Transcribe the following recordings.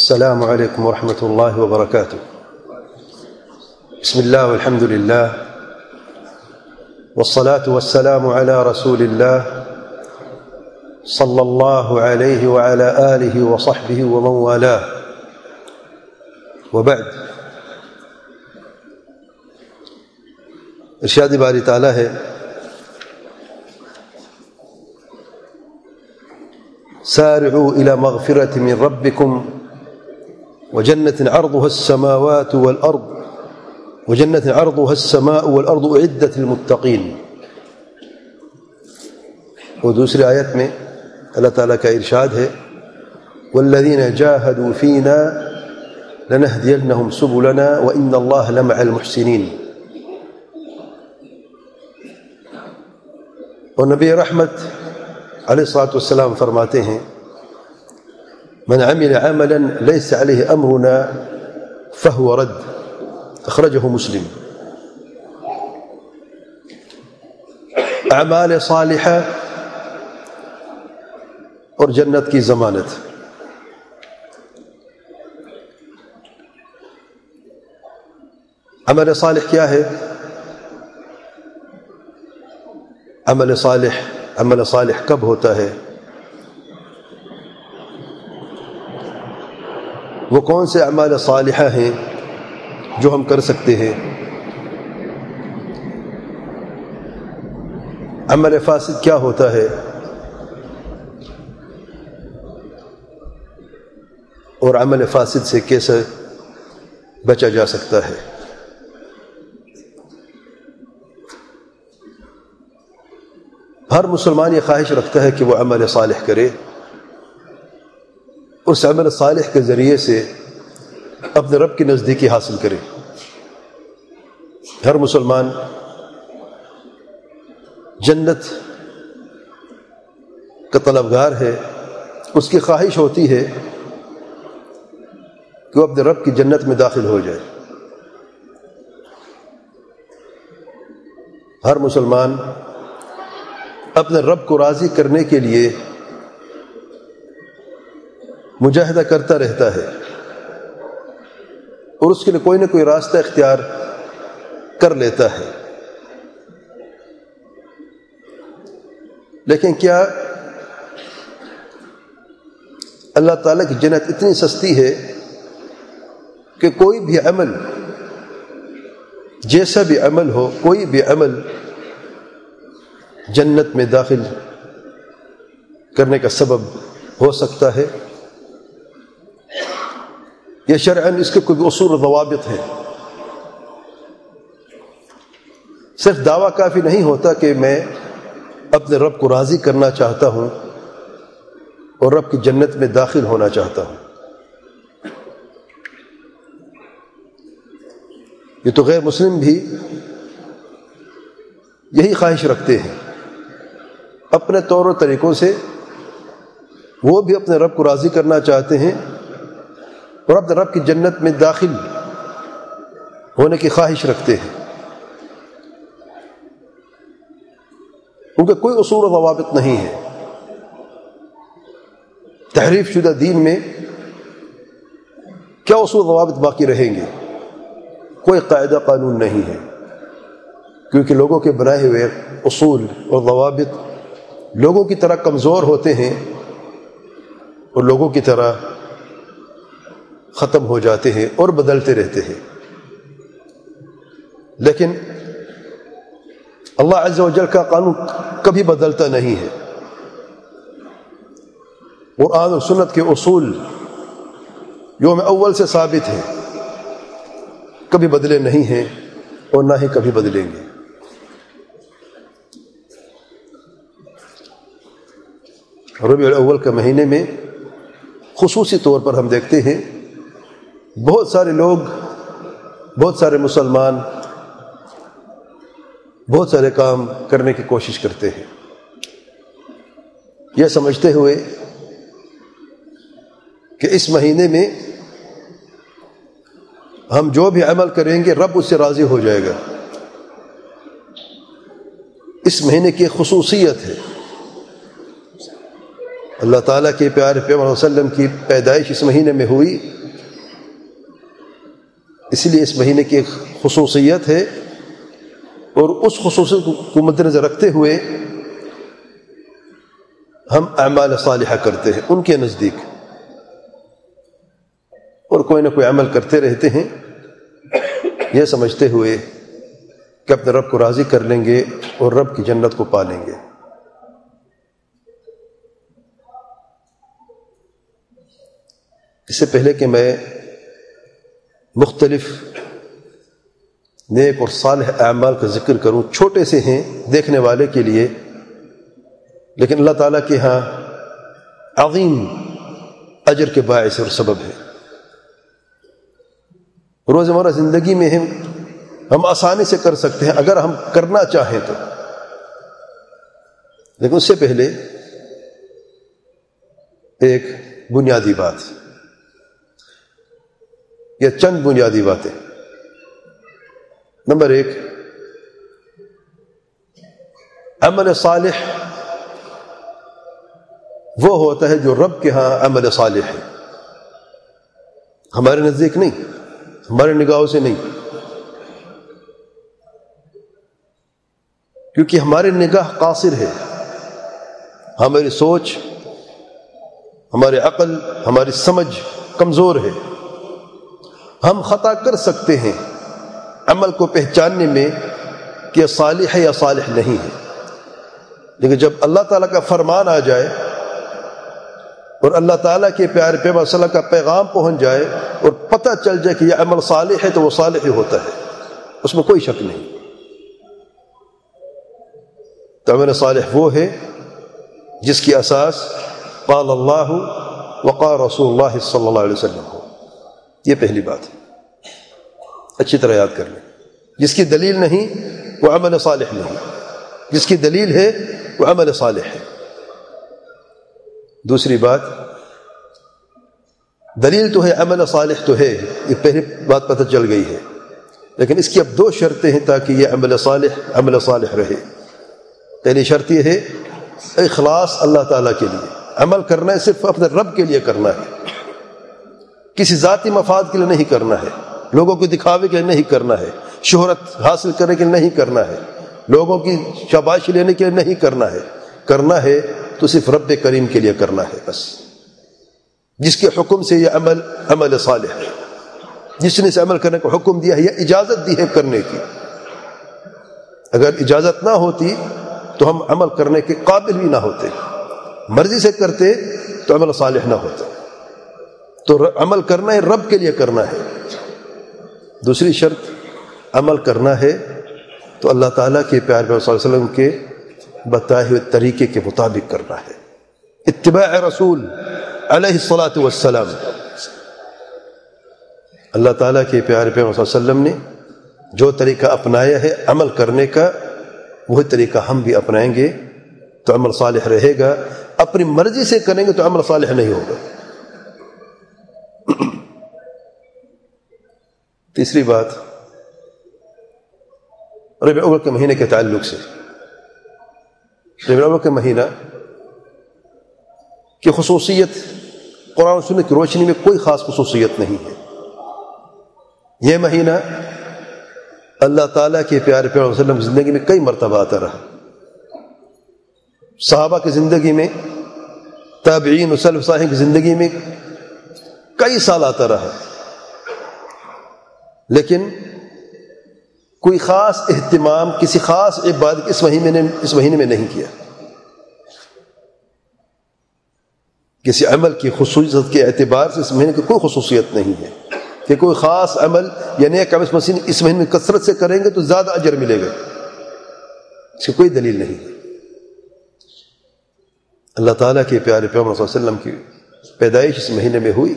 السلام عليكم ورحمة الله وبركاته. بسم الله والحمد لله والصلاة والسلام على رسول الله صلى الله عليه وعلى آله وصحبه ومن والاه، وبعد. ارشاد باری تعالیٰ ہے: سارعوا إلى مغفرة من ربكم وجنة عرضها السماوات والأرض أعدت للمتقين. اور دوسری آیت میں اللہ تعالیٰ کا ارشاد ہے: والذین جاہدوا فینا لنہدینہم سبلنا وإن اللہ لمع المحسنین. اور نبی رحمت علیہ الصلاۃ والسلام فرماتے ہیں: من عمل عملا ليس عليه امرنا فهو رد. اخرجه مسلم. اعمال صالحہ اور جنت کی ضمانت. عمل صالح کیا ہے؟ عمل صالح کب ہوتا ہے؟ وہ کون سے اعمال صالحہ ہیں جو ہم کر سکتے ہیں؟ عمل فاسد کیا ہوتا ہے اور عمل فاسد سے کیسے بچا جا سکتا ہے؟ ہر مسلمان یہ خواہش رکھتا ہے کہ وہ عمل صالح کرے، اس عمل صالح کے ذریعے سے اپنے رب کی نزدیکی حاصل کرے. ہر مسلمان جنت کا طلبگار ہے، اس کی خواہش ہوتی ہے کہ وہ اپنے رب کی جنت میں داخل ہو جائے. ہر مسلمان اپنے رب کو راضی کرنے کے لیے مجاہدہ کرتا رہتا ہے اور اس کے لیے کوئی نہ کوئی راستہ اختیار کر لیتا ہے. لیکن کیا اللہ تعالیٰ کی جنت اتنی سستی ہے کہ کوئی بھی عمل، جیسا بھی عمل ہو، کوئی بھی عمل جنت میں داخل کرنے کا سبب ہو سکتا ہے؟ یہ شرعاً اس کے کوئی اصول و ضوابط ہیں. صرف دعویٰ کافی نہیں ہوتا کہ میں اپنے رب کو راضی کرنا چاہتا ہوں اور رب کی جنت میں داخل ہونا چاہتا ہوں. یہ تو غیر مسلم بھی یہی خواہش رکھتے ہیں. اپنے طور و طریقوں سے وہ بھی اپنے رب کو راضی کرنا چاہتے ہیں اور اپنے رب کی جنت میں داخل ہونے کی خواہش رکھتے ہیں. ان کا کوئی اصول و ضوابط نہیں ہے. تحریف شدہ دین میں کیا اصول و ضوابط باقی رہیں گے؟ کوئی قاعدہ قانون نہیں ہے، کیونکہ لوگوں کے بنائے ہوئے اصول اور ضوابط لوگوں کی طرح کمزور ہوتے ہیں اور لوگوں کی طرح ختم ہو جاتے ہیں اور بدلتے رہتے ہیں. لیکن اللہ عز و جل کا قانون کبھی بدلتا نہیں ہے. قرآن اور سنت کے اصول یوم اول سے ثابت ہیں، کبھی بدلے نہیں ہیں اور نہ ہی کبھی بدلیں گے. ربیع الاول کے مہینے میں خصوصی طور پر ہم دیکھتے ہیں بہت سارے لوگ، بہت سارے مسلمان بہت سارے کام کرنے کی کوشش کرتے ہیں، یہ سمجھتے ہوئے کہ اس مہینے میں ہم جو بھی عمل کریں گے رب اس سے راضی ہو جائے گا. اس مہینے کی خصوصیت ہے. اللہ تعالیٰ کے پیارے پیغمبر صلی اللہ علیہ وسلم کی پیدائش اس مہینے میں ہوئی اس لیے اس مہینے کی ایک خصوصیت ہے، اور اس خصوصیت کو مد نظر رکھتے ہوئے ہم اعمال صالحہ کرتے ہیں ان کے نزدیک، اور کوئی نہ کوئی عمل کرتے رہتے ہیں یہ سمجھتے ہوئے کہ اپنے رب کو راضی کر لیں گے اور رب کی جنت کو پا لیں گے۔ اس سے پہلے کہ میں مختلف نیک اور صالح اعمال کا ذکر کروں، چھوٹے سے ہیں دیکھنے والے کے لیے، لیکن اللہ تعالیٰ کے ہاں عظیم اجر کے باعث اور سبب ہے۔ روزمرہ زندگی میں ہم آسانی سے کر سکتے ہیں اگر ہم کرنا چاہیں تو، لیکن اس سے پہلے ایک بنیادی بات یا چند بنیادی باتیں۔ نمبر 1، عمل صالح وہ ہوتا ہے جو رب کے ہاں عمل صالح ہے، ہمارے نزدیک نہیں، ہمارے نگاہوں سے نہیں، کیونکہ ہماری نگاہ قاصر ہے، ہماری سوچ، ہماری عقل، ہماری سمجھ کمزور ہے، ہم خطا کر سکتے ہیں عمل کو پہچاننے میں کہ یہ صالح ہے یا صالح نہیں ہے، لیکن جب اللہ تعالیٰ کا فرمان آ جائے اور اللہ تعالیٰ کے پیارے پیغمبر صلی اللہ علیہ وسلم کا پیغام پہنچ جائے اور پتہ چل جائے کہ یہ عمل صالح ہے تو وہ صالح ہی ہوتا ہے، اس میں کوئی شک نہیں۔ تو عمل صالح وہ ہے جس کی اساس قال اللہ وقال رسول اللہ صلی اللہ علیہ وسلم ہو، یہ پہلی بات ہے، اچھی طرح یاد کر لیں۔ جس کی دلیل نہیں وہ عمل صالح نہیں، جس کی دلیل ہے وہ عمل صالح ہے۔ دوسری بات، دلیل تو ہے، عمل صالح تو ہے، یہ پہلی بات پتہ چل گئی ہے، لیکن اس کی اب 2 شرطیں ہیں تاکہ یہ عمل صالح رہے۔ پہلی شرط یہ ہے اخلاص اللہ تعالیٰ کے لیے، عمل کرنا ہے صرف اپنے رب کے لیے کرنا ہے، کسی ذاتی مفاد کے لیے نہیں کرنا ہے، لوگوں کو دکھاوے کے لیے نہیں کرنا ہے، شہرت حاصل کرنے کے لیے نہیں کرنا ہے، لوگوں کی شاباشی لینے کے لیے نہیں کرنا ہے تو صرف رب کریم کے لیے کرنا ہے بس، جس کے حکم سے یہ عمل صالح ہے، جس نے اس عمل کرنے کو حکم دیا ہے یا اجازت دی ہے کرنے کی۔ اگر اجازت نہ ہوتی تو ہم عمل کرنے کے قابل بھی نہ ہوتے، مرضی سے کرتے تو عمل صالح نہ ہوتا۔ تو عمل کرنا ہے رب کے لیے کرنا ہے۔ دوسری شرط، عمل کرنا ہے تو اللہ تعالیٰ کے پیارے پیغمبر صلی اللہ علیہ وسلم کے بتائے ہوئے طریقے کے مطابق کرنا ہے، اتباع رسول علیہ الصلاۃ والسلام۔ اللہ تعالیٰ کے پیارے پیغمبر صلی اللہ علیہ وسلم نے جو طریقہ اپنایا ہے عمل کرنے کا، وہی طریقہ ہم بھی اپنائیں گے تو عمل صالح رہے گا، اپنی مرضی سے کریں گے تو عمل صالح نہیں ہوگا۔ تیسری بات، ربیع الاول کے مہینے کے تعلق سے، ربیع الاول کے مہینہ کی خصوصیت قرآن و سنت کی روشنی میں کوئی خاص خصوصیت نہیں ہے۔ یہ مہینہ اللہ تعالیٰ کے پیارے پیغمبر صلی اللہ علیہ وسلم کی زندگی میں کئی مرتبہ آتا رہا، صحابہ کی زندگی میں، تابعین و سلف صالحین کی زندگی میں کئی سال آتا رہا، لیکن کوئی خاص اہتمام کسی خاص عبادت اس مہینے میں نہیں کیا، کسی عمل کی خصوصیت کے اعتبار سے اس مہینے کی کوئی خصوصیت نہیں ہے کہ کوئی خاص عمل یعنی ایک عمل اس مہینے میں کثرت سے کریں گے تو زیادہ اجر ملے گا، اس کی کوئی دلیل نہیں ہے۔ اللہ تعالیٰ کے پیارے پیغمبر صلی اللہ علیہ وسلم کی پیدائش اس مہینے میں ہوئی،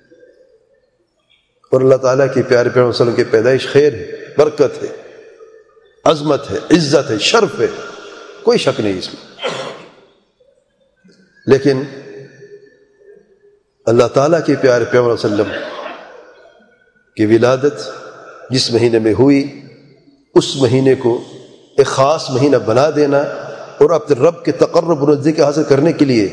اور اللہ تعالیٰ کے پیارے پیغمبر صلی اللہ علیہ وسلم کی پیدائش خیر ہے، برکت ہے، عظمت ہے، عزت ہے، شرف ہے، کوئی شک نہیں اس میں۔ لیکن اللہ تعالیٰ کے پیارے پیغمبر صلی اللہ علیہ وسلم کی ولادت جس مہینے میں ہوئی، اس مہینے کو ایک خاص مہینہ بنا دینا اور اپنے رب کے تقرب و نزدیکی حاصل کرنے کے لیے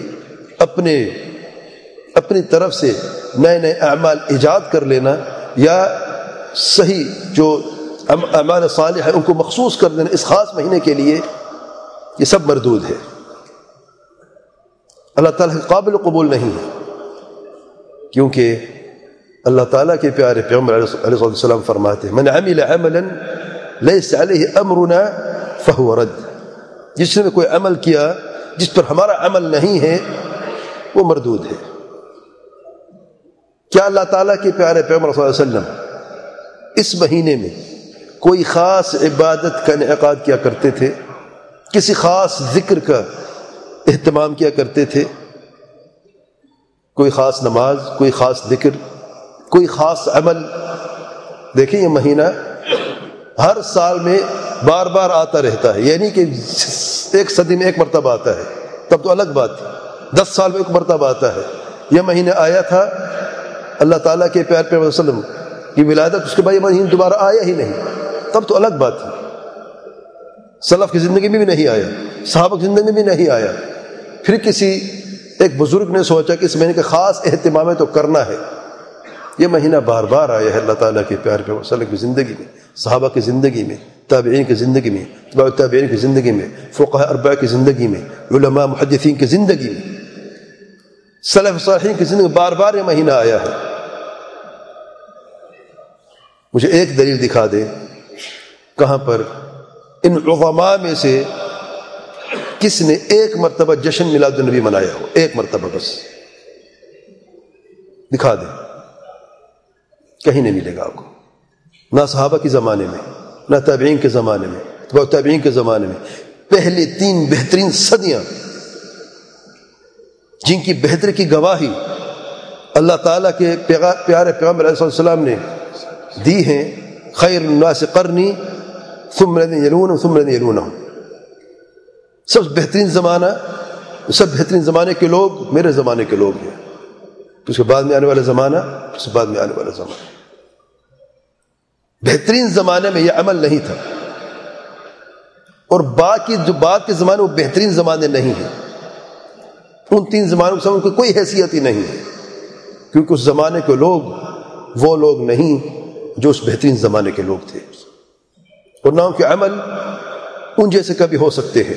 اپنی طرف سے نئے اعمال ایجاد کر لینا یا صحیح جو اعمال صالح ہیں ان کو مخصوص کر دینا اس خاص مہینے کے لیے، یہ سب مردود ہے، اللہ تعالیٰ کے قابل قبول نہیں ہے، کیونکہ اللہ تعالیٰ کے پیارے پیغمبر علیہ السلام فرماتے ہیں من عمل عملا لیس علیہ امرنا فہو رد، جس نے کوئی عمل کیا جس پر ہمارا عمل نہیں ہے وہ مردود ہے۔ کیا اللہ تعالیٰ کے پیارے پیغمبر صلی اللہ علیہ وسلم اس مہینے میں کوئی خاص عبادت کا انعقاد کیا کرتے تھے، کسی خاص ذکر کا اہتمام کیا کرتے تھے؟ کوئی خاص نماز، کوئی خاص ذکر، کوئی خاص عمل؟ دیکھیں یہ مہینہ ہر سال میں بار بار آتا رہتا ہے، یعنی کہ ایک صدی میں ایک مرتبہ آتا ہے، تب تو الگ بات تھی، 10 سال میں ایک مرتبہ آتا ہے۔ یہ مہینہ آیا تھا اللہ تعالیٰ کے پیارے پیغمبر صلی اللہ علیہ وسلم کی ولادت، اس کے بعد یہ مہینہ دوبارہ آیا ہی نہیں، تب تو الگ بات تھی۔ سلف کی زندگی میں بھی نہیں آیا، صحابہ کی زندگی میں بھی نہیں آیا، پھر کسی ایک بزرگ نے سوچا کہ اس مہینے کا خاص اہتمام ہے تو کرنا ہے۔ یہ مہینہ بار بار آیا ہے اللہ تعالیٰ کے پیارے پیغمبر صلی اللہ علیہ وسلم کی زندگی میں، صحابہ کی زندگی میں، تابعین کی زندگی میں، تبع تابعین کی زندگی میں، فقہاء اربعہ کی زندگی میں، علماء محدثین کی زندگی میں، سلف صالحین کی زندگی میں بار بار یہ مہینہ آیا ہے۔ مجھے ایک دلیل دکھا دے کہاں پر ان عظماء میں سے کس نے ایک مرتبہ جشن میلاد النبی منایا ہو، ایک مرتبہ بس دکھا دیں، کہیں نہیں ملے گا آپ کو، نہ صحابہ کے زمانے میں، نہ تابعین کے زمانے میں، تبع تابعین کے زمانے میں، پہلے 3 بہترین صدیاں جن کی بہتری کی گواہی اللہ تعالیٰ کے پیارے پیغمبر علیہ السلام نے دی ہیں، خیر الناس قرنی ثم الذین یلونہم ثم الذین یلونہم، سب بہترین زمانہ، سب بہترین زمانے کے لوگ میرے زمانے کے لوگ ہیں، اس کے بعد میں آنے والا زمانہ، اس کے بعد میں آنے والا زمانہ۔ بہترین زمانے میں یہ عمل نہیں تھا، اور باقی جو بعد کے زمانے وہ بہترین زمانے نہیں ہیں، ان 3 زمانوں سے ان کی کوئی حیثیت ہی نہیں ہے، کیونکہ اس زمانے کے لوگ وہ لوگ نہیں جو اس بہترین زمانے کے لوگ تھے، اور نہ ان کے عمل ان جیسے کبھی ہو سکتے ہیں۔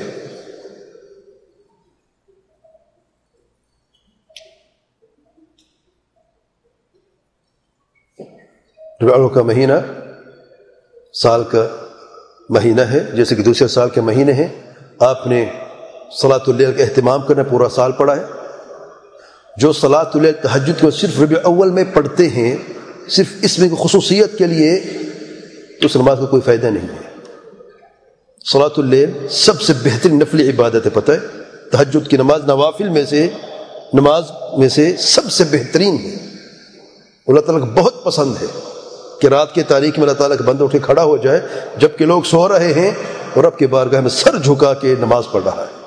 ربیع الاول کا مہینہ سال کا مہینہ ہے، جیسے کہ دوسرے سال کے مہینے ہیں۔ آپ نے صلاۃ اللیل کا اہتمام کرنا، پورا سال پڑھا ہے۔ جو صلاۃ اللیل تہجد کو صرف ربیع اول میں پڑھتے ہیں، صرف اس میں خصوصیت کے لیے، تو اس نماز کا کوئی فائدہ نہیں ہے۔ صلاۃ اللیل سب سے بہترین نفلی عبادت ہے، پتہ ہے؟ تہجد کی نماز نوافل میں سے، نماز میں سے سب سے بہترین ہے، اللہ تعالیٰ کو بہت پسند ہے کہ رات کے تاریکی میں اللہ تعالیٰ کا بندہ اٹھ کے کھڑا ہو جائے جبکہ لوگ سو رہے ہیں اور رب کی بارگاہ میں سر جھکا کے نماز پڑھ رہا ہے۔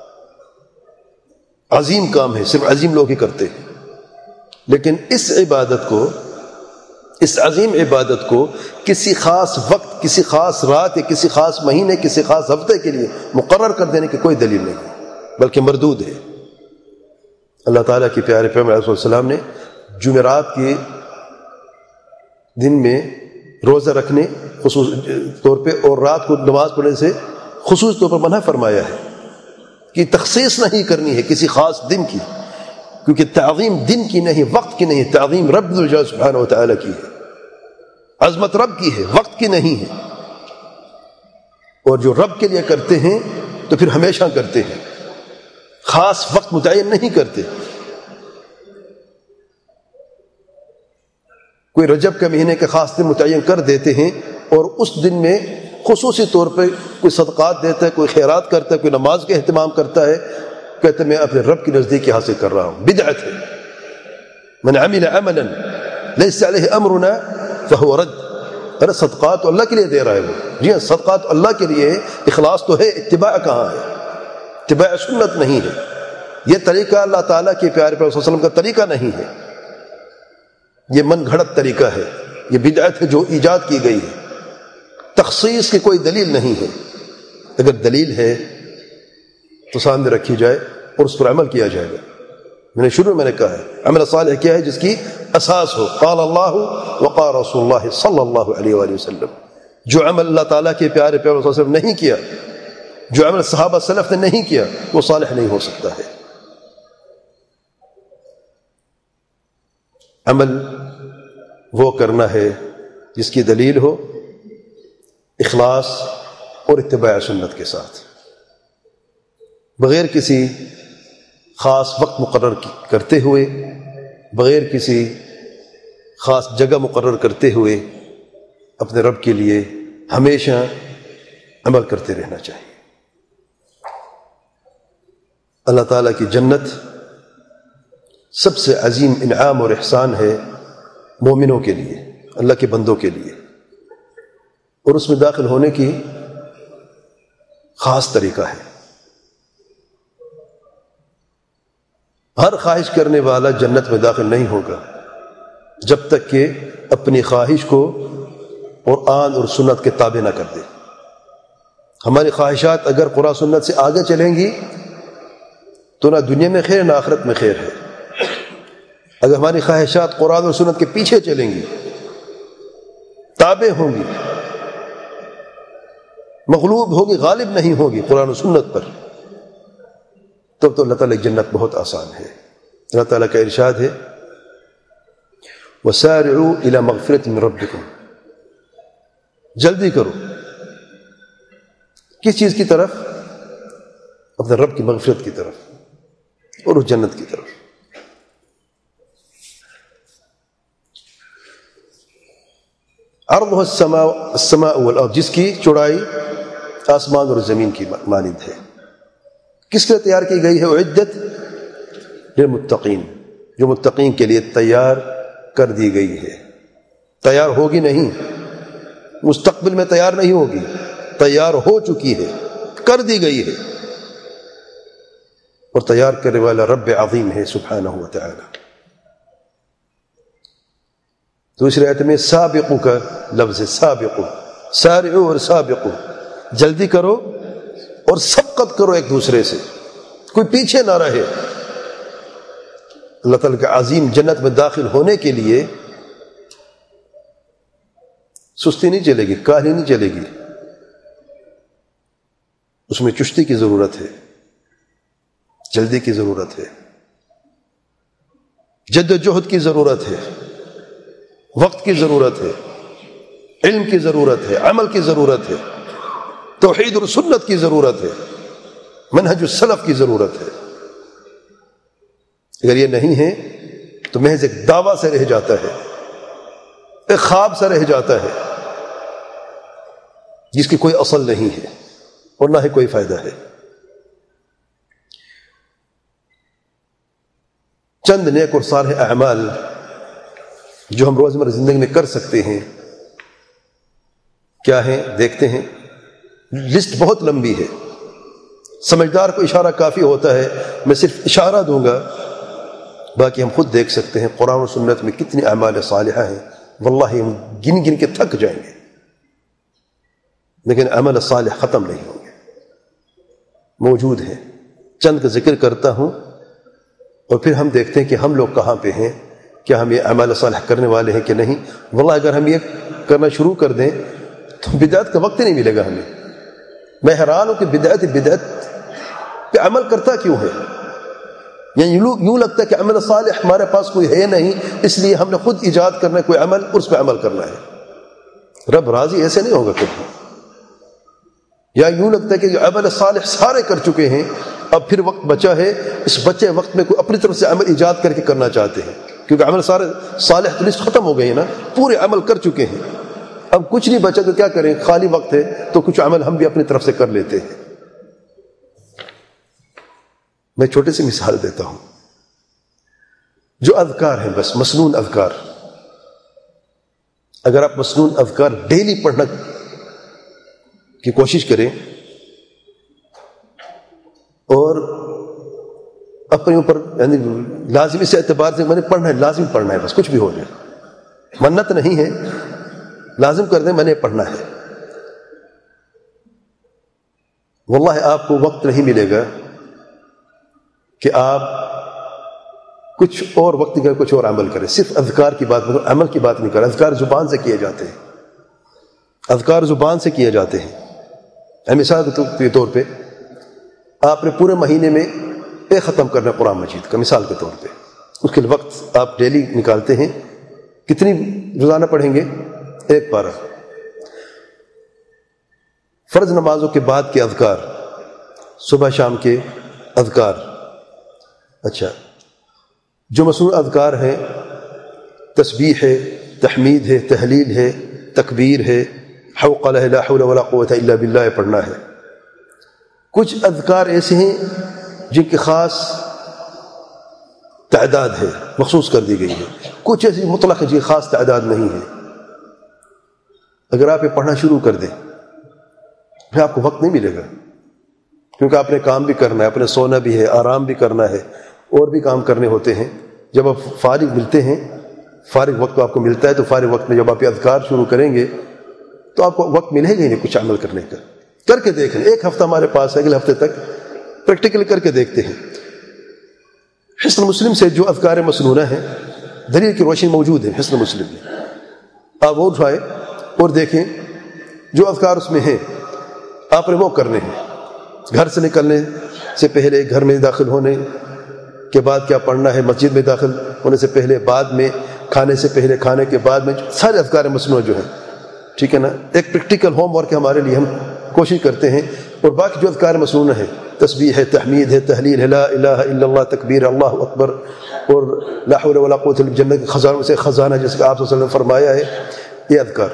عظیم کام ہے، صرف عظیم لوگ ہی کرتے ہیں۔ لیکن اس عبادت کو، اس عظیم عبادت کو کسی خاص وقت، کسی خاص رات یا کسی خاص مہینے، کسی خاص ہفتے کے لیے مقرر کر دینے کی کوئی دلیل نہیں، بلکہ مردود ہے۔ اللہ تعالیٰ کے پیارے پیغمبر علیہ السلام نے جمعرات کے دن میں روزہ رکھنے خصوصی طور پہ اور رات کو نماز پڑھنے سے خصوصی طور پر منع فرمایا ہے کہ تخصیص نہیں کرنی ہے کسی خاص دن کی، کیونکہ تعظیم دن کی نہیں، وقت کی نہیں، تعظیم رب الجلال سبحانہ وتعالی کی ہے، عظمت رب کی ہے، وقت کی نہیں ہے۔ اور جو رب کے لیے کرتے ہیں تو پھر ہمیشہ کرتے ہیں، خاص وقت متعین نہیں کرتے۔ کوئی رجب کے مہینے کے خاص دن متعین کر دیتے ہیں اور اس دن میں خصوصی طور پہ کوئی صدقات دیتا ہے، کوئی خیرات کرتا ہے، کوئی نماز کا اہتمام کرتا ہے، کہتے ہیں میں اپنے رب کی نزدیکی حاصل کر رہا ہوں۔ بدعت ہے۔ من عمل عملا لیس علیہ امرنا فہو رد۔ ارے صدقات تو اللہ کے لیے دے رہا ہے وہ، جی ہاں صدقات تو اللہ کے لیے، اخلاص تو ہے، اتباع کہاں ہے؟ اتباع سنت نہیں ہے۔ یہ طریقہ اللہ تعالیٰ کے پیارے پیغمبر صلی اللہ علیہ وسلم کا طریقہ نہیں ہے، یہ من گھڑت طریقہ ہے، یہ بدعت ہے جو ایجاد کی گئی ہے۔ تخصیص کی کوئی دلیل نہیں ہے، اگر دلیل ہے تو سامنے رکھی جائے اور اس پر عمل کیا جائے گا۔ میں نے شروع میں نے کہا ہے عمل صالح کیا ہے؟ جس کی اساس ہو، قال اللہ وقال رسول اللہ صلی اللہ علیہ وآلہ وسلم. جو عمل اللہ تعالیٰ کے پیارے پیغمبر صلی اللہ علیہ وسلم نہیں کیا، جو عمل صحابہ سلف نے نہیں کیا، وہ صالح نہیں ہو سکتا ہے. عمل وہ کرنا ہے جس کی دلیل ہو اخلاص اور اتباع سنت کے ساتھ، بغیر کسی خاص وقت مقرر کرتے ہوئے، بغیر کسی خاص جگہ مقرر کرتے ہوئے اپنے رب کے لیے ہمیشہ عمل کرتے رہنا چاہیے. اللہ تعالیٰ کی جنت سب سے عظیم انعام اور احسان ہے مومنوں کے لیے، اللہ کے بندوں کے لیے، اور اس میں داخل ہونے کی خاص طریقہ ہے. ہر خواہش کرنے والا جنت میں داخل نہیں ہوگا جب تک کہ اپنی خواہش کو قرآن اور سنت کے تابع نہ کر دے. ہماری خواہشات اگر قرآن سنت سے آگے چلیں گی تو نہ دنیا میں خیر نہ آخرت میں خیر ہے. اگر ہماری خواہشات قرآن اور سنت کے پیچھے چلیں گی، تابع ہوں گی، مغلوب ہوگی، غالب نہیں ہوگی قرآن و سنت پر، تب تو اللہ تعالیٰ کی جنت بہت آسان ہے. اللہ تعالیٰ کا ارشاد ہے وَسَارِعُوا إِلَى مَغْفِرَةٍ مِّن رَبِّكُمْ. جلدی کرو کس چیز کی طرف؟ اپنے رب کی مغفرت کی طرف اور اس جنت کی طرف. عرضها السماء والارض، جس کی چوڑائی آسمان اور زمین کی مانند ہے. کس کے لیے تیار کی گئی ہے؟ اعدت للمتقین، جو متقین کے لیے تیار کر دی گئی ہے. تیار ہوگی نہیں، مستقبل میں تیار نہیں ہوگی، تیار ہو چکی ہے، کر دی گئی ہے. اور تیار کرنے والا رب عظیم ہے سبحانہ و تعالی. دوسرے آیت میں سابقو کا لفظ ہے، سابقو، سارعو اور سابقو، جلدی کرو اور سبقت کرو ایک دوسرے سے، کوئی پیچھے نہ رہے. اللہ تعالیٰ کے عظیم جنت میں داخل ہونے کے لیے سستی نہیں چلے گی، کاہلی نہیں چلے گی، اس میں چستی کی ضرورت ہے، جلدی کی ضرورت ہے، جد و جہد کی ضرورت ہے، وقت کی ضرورت ہے، علم کی ضرورت ہے، عمل کی ضرورت ہے، توحید اور سنت کی ضرورت ہے، منہج السلف کی ضرورت ہے. اگر یہ نہیں ہے تو محض ایک دعویٰ سے رہ جاتا ہے، ایک خواب سے رہ جاتا ہے جس کی کوئی اصل نہیں ہے اور نہ ہی کوئی فائدہ ہے. چند نیک اور صالح اعمال جو ہم روزمرہ زندگی میں کر سکتے ہیں کیا ہیں؟ دیکھتے ہیں. لسٹ بہت لمبی ہے، سمجھدار کو اشارہ کافی ہوتا ہے، میں صرف اشارہ دوں گا، باقی ہم خود دیکھ سکتے ہیں قرآن و سنت میں کتنی اعمال صالحہ ہیں. واللہ ہم گن گن کے تھک جائیں گے، لیکن عمل صالح ختم نہیں ہوں گے، موجود ہیں. چند کا ذکر کرتا ہوں اور پھر ہم دیکھتے ہیں کہ ہم لوگ کہاں پہ ہیں، کیا ہم یہ اعمال صالح کرنے والے ہیں کہ نہیں. واللہ اگر ہم یہ کرنا شروع کر دیں تو بدعت کا وقت ہی نہیں ملے گا ہمیں. میں حیران ہوں کہ بدعت پہ عمل کرتا کیوں ہے. یعنی یوں لگتا ہے کہ عمل صالح ہمارے پاس کوئی ہے نہیں، اس لیے ہم نے خود ایجاد کرنا ہے کوئی عمل اور اس پہ عمل کرنا ہے. رب راضی ایسے نہیں ہوگا کبھی. یا یوں لگتا ہے کہ جو عمل صالح سارے کر چکے ہیں، اب پھر وقت بچا ہے، اس بچے وقت میں کوئی اپنی طرف سے عمل ایجاد کر کے کرنا چاہتے ہیں، کیونکہ عمل سارے صالح تو لسٹ ختم ہو گئی ہے نا، پورے عمل کر چکے ہیں، اب کچھ نہیں بچا تو کیا کریں، خالی وقت ہے تو کچھ عمل ہم بھی اپنی طرف سے کر لیتے ہیں. میں چھوٹے سی مثال دیتا ہوں. جو اذکار ہیں، بس مسنون اذکار، اگر آپ مسنون اذکار ڈیلی پڑھنا کی کوشش کریں اور اپنے اوپر یعنی لازمی سے اعتبار سے میں نے پڑھنا ہے، لازم پڑھنا ہے، بس کچھ بھی ہو جائے، منت نہیں ہے، لازم کر دیں میں نے پڑھنا ہے. واللہ آپ کو وقت نہیں ملے گا کہ آپ کچھ اور وقت نکالے، کچھ اور عمل کرے. صرف اذکار کی بات، عمل کی بات نہیں کرے. اذکار زبان سے کیے جاتے ہیں، اذکار زبان سے کیے جاتے ہیں. مثال کے طور پہ آپ نے پورے مہینے میں ایک ختم کرنا قرآن مجید کا، مثال کے طور پہ اس کے وقت آپ ڈیلی نکالتے ہیں. کتنی روزانہ پڑھیں گے؟ ایک پارہ. فرض نمازوں کے بعد کے اذکار، صبح شام کے اذکار. اچھا، جو مصنوع اذکار ہیں، تسبیح ہے، تحمید ہے، تحلیل ہے، تکبیر ہے، حوقلہ لا حول ولا قوة الا باللہ پڑھنا ہے. کچھ اذکار ایسے ہیں جن کی خاص تعداد ہے، مخصوص کر دی گئی ہے. کچھ ایسی مطلق ہے جن کی خاص تعداد نہیں ہے. اگر آپ یہ پڑھنا شروع کر دیں پھر آپ کو وقت نہیں ملے گا، کیونکہ آپ نے کام بھی کرنا ہے، اپنے سونا بھی ہے، آرام بھی کرنا ہے، اور بھی کام کرنے ہوتے ہیں. جب آپ فارغ ملتے ہیں، فارغ وقت آپ کو ملتا ہے، تو فارغ وقت میں جب آپ یہ اذکار شروع کریں گے تو آپ کو وقت ملے گا ہی نہیں کچھ عمل کرنے کا. کر کے دیکھیں. ایک ہفتہ ہمارے پاس ہے، اگلے ہفتے تک پریکٹیکل کر کے دیکھتے ہیں. حصن مسلم سے جو اذکار مسنونہ ہیں، دلیل کی روشنی موجود ہے حصن مسلم میں. آپ وہ اٹھائیں اور دیکھیں جو اذکار اس میں ہیں آپ نے وہ کرنے ہیں. گھر سے نکلنے سے پہلے، گھر میں داخل ہونے کے بعد کیا پڑھنا ہے، مسجد میں داخل ہونے سے پہلے، بعد میں، کھانے سے پہلے، کھانے کے بعد میں، سارے اذکار مسنونہ جو ہیں. ٹھیک ہے نا؟ ایک پریکٹیکل ہوم ورک ہے ہمارے لیے، ہم کوشش کرتے ہیں. اور باقی جو اذکار مسنونہ ہے، تسبیح ہے، تحمید ہے، تحلیل ہے، لا الہ الا اللہ، تکبیر، اللہ اکبر، اور لا حول ولا قوت الا باللہ، جنت کے خزانوں سے خزانہ جیسے کہ آپ صلی اللہ علیہ وسلم نے فرمایا ہے، یہ اذکار.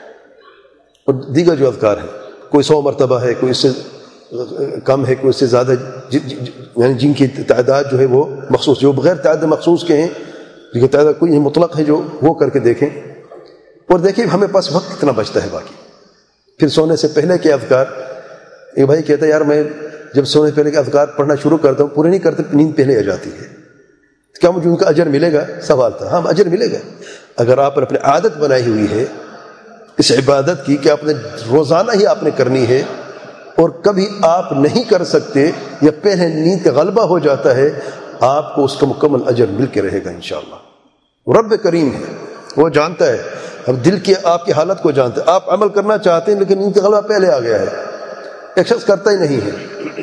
اور دیگر جو اذکار ہیں، کوئی 100 مرتبہ ہے، کوئی اس سے کم ہے، کوئی اس سے زیادہ، یعنی جن کی تعداد جو ہے وہ مخصوص، جو بغیر تعداد مخصوص کے ہیں، جن کی تعداد کوئی مطلق ہے، جو وہ کر کے دیکھیں اور دیکھیں ہمیں پاس وقت کتنا بچتا ہے باقی. پھر سونے سے پہلے کے اذکار. ایک بھائی کہتا ہے یار میں جب سونے سے پہلے کے اذکار پڑھنا شروع کرتا ہوں، پورے نہیں کرتے، نیند پہلے آ جاتی ہے. کیا مجھے ان کا اجر ملے گا؟ سوال تھا. ہاں اجر ملے گا اگر آپ نے اپنی عادت بنائی ہوئی ہے اس عبادت کی کہ آپ نے روزانہ ہی آپ نے کرنی ہے، اور کبھی آپ نہیں کر سکتے یا پہلے نیند کا غلبہ ہو جاتا ہے، آپ کو اس کا مکمل اجر مل کے رہے گا انشاءاللہ. رب کریم ہے، وہ جانتا ہے. اب دل کی آپ کی حالت کو جانتا ہے. آپ عمل کرنا چاہتے ہیں لیکن نیند کا غلبہ پہلے آ گیا ہے. ایک شخص کرتا ہی نہیں ہے،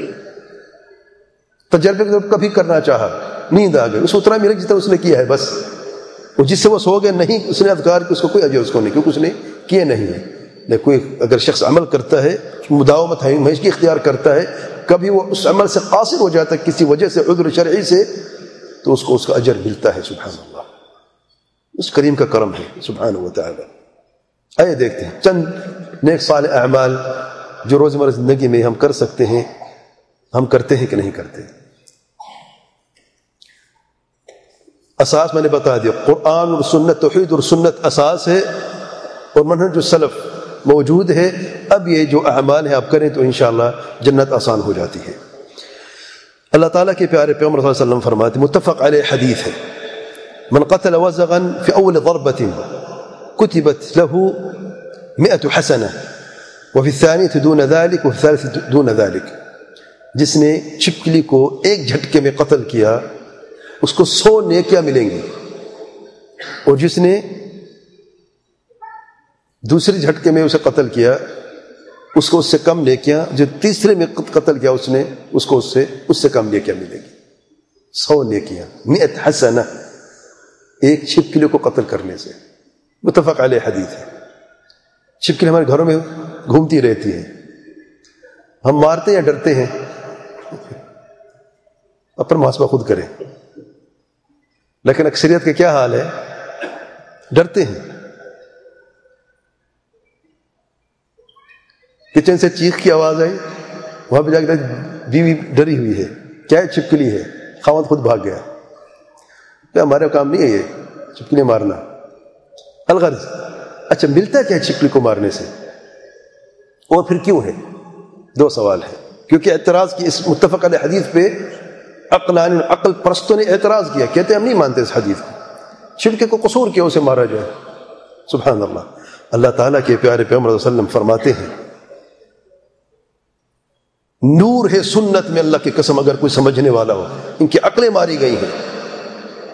تجربے کبھی کرنا چاہا، نیند آ گئی، اس کو اتنا ملے جتنا اس نے کیا ہے بس. اور جس سے وہ سو گیا نہیں، اس نے اذکار کی، اس کو کوئی اجر اس کو نہیں، کیونکہ اس نے کیے نہیں ہے. لیکن کوئی اگر شخص عمل کرتا ہے، مداومت ہے، مشق اختیار کرتا ہے، کبھی وہ اس عمل سے قاصر ہو جاتا ہے کسی وجہ سے، عذر شرعی سے، تو اس کو اس کا اجر ملتا ہے. سبحان اللہ، اس کریم کا کرم ہے سبحانہ و تعالی. آئیے دیکھتے ہیں چند نیک صالح اعمال جو روزمرہ زندگی میں ہم کر سکتے ہیں، ہم کرتے ہیں کہ نہیں کرتے. اساس میں نے بتا دیا، قرآن اور سنت، توحید اور سنت اساس ہے، اور منہج السلف موجود ہے. اب یہ جو اعمال ہیں آپ کریں تو انشاءاللہ جنت آسان ہو جاتی ہے. اللہ تعالیٰ کے پیارے پیغمبر صلی اللہ علیہ وسلم فرماتے، متفق علیہ حدیث ہے، من قتل وزغا في اول ضربة كتبت له 100 حسنة وفي الثانية دون ذلك وفي الثالثة دون ذلك. جس نے چھپکلی کو ایک جھٹکے میں قتل کیا اس کو 100 نیکیاں ملیں گی، اور جس نے دوسرے جھٹکے میں اسے قتل کیا اس کو اس سے کم نیکیاں، جو تیسرے میں قتل کیا اس نے، اس کو اس سے کم نیکیاں ملیں گی. 100 نیکیاں، 100 حسنہ، ایک چھپکلی کو قتل کرنے سے. متفق علیہ حدیث ہے. چھپکلی ہمارے گھروں میں گھومتی رہتی ہے، ہم مارتے یا ڈرتے ہیں؟ اپنا محاسبہ خود کریں. لیکن اکثریت کا کیا حال ہے؟ ڈرتے ہیں. کچن سے چیخ کی آواز آئی، وہاں پہ جا کے بیوی ڈری ہوئی ہے، کیا ہے؟ چھپکلی ہے. خاوند خود بھاگ گیا. ہمارا کام نہیں ہے یہ چھپکلی مارنا. الغرض اچھا ملتا کیا ہے چھپکلی کو مارنے سے، اور پھر کیوں ہے؟ 2 سوال ہے. کیونکہ اعتراض کی اس متفق علیہ حدیث پہ عقل پرستوں نے اعتراض کیا، کہتے ہیں ہم نہیں مانتے اس حدیث کو، چھپکلی کو قصور کیا اسے مارا جائے. سبحان اللہ. اللہ تعالیٰ کے پیارے پیغمبر صلی اللہ علیہ وسلم فرماتے ہیں، نور ہے سنت میں، اللہ کی قسم اگر کوئی سمجھنے والا ہو، ان کی عقلیں ماری گئی ہیں.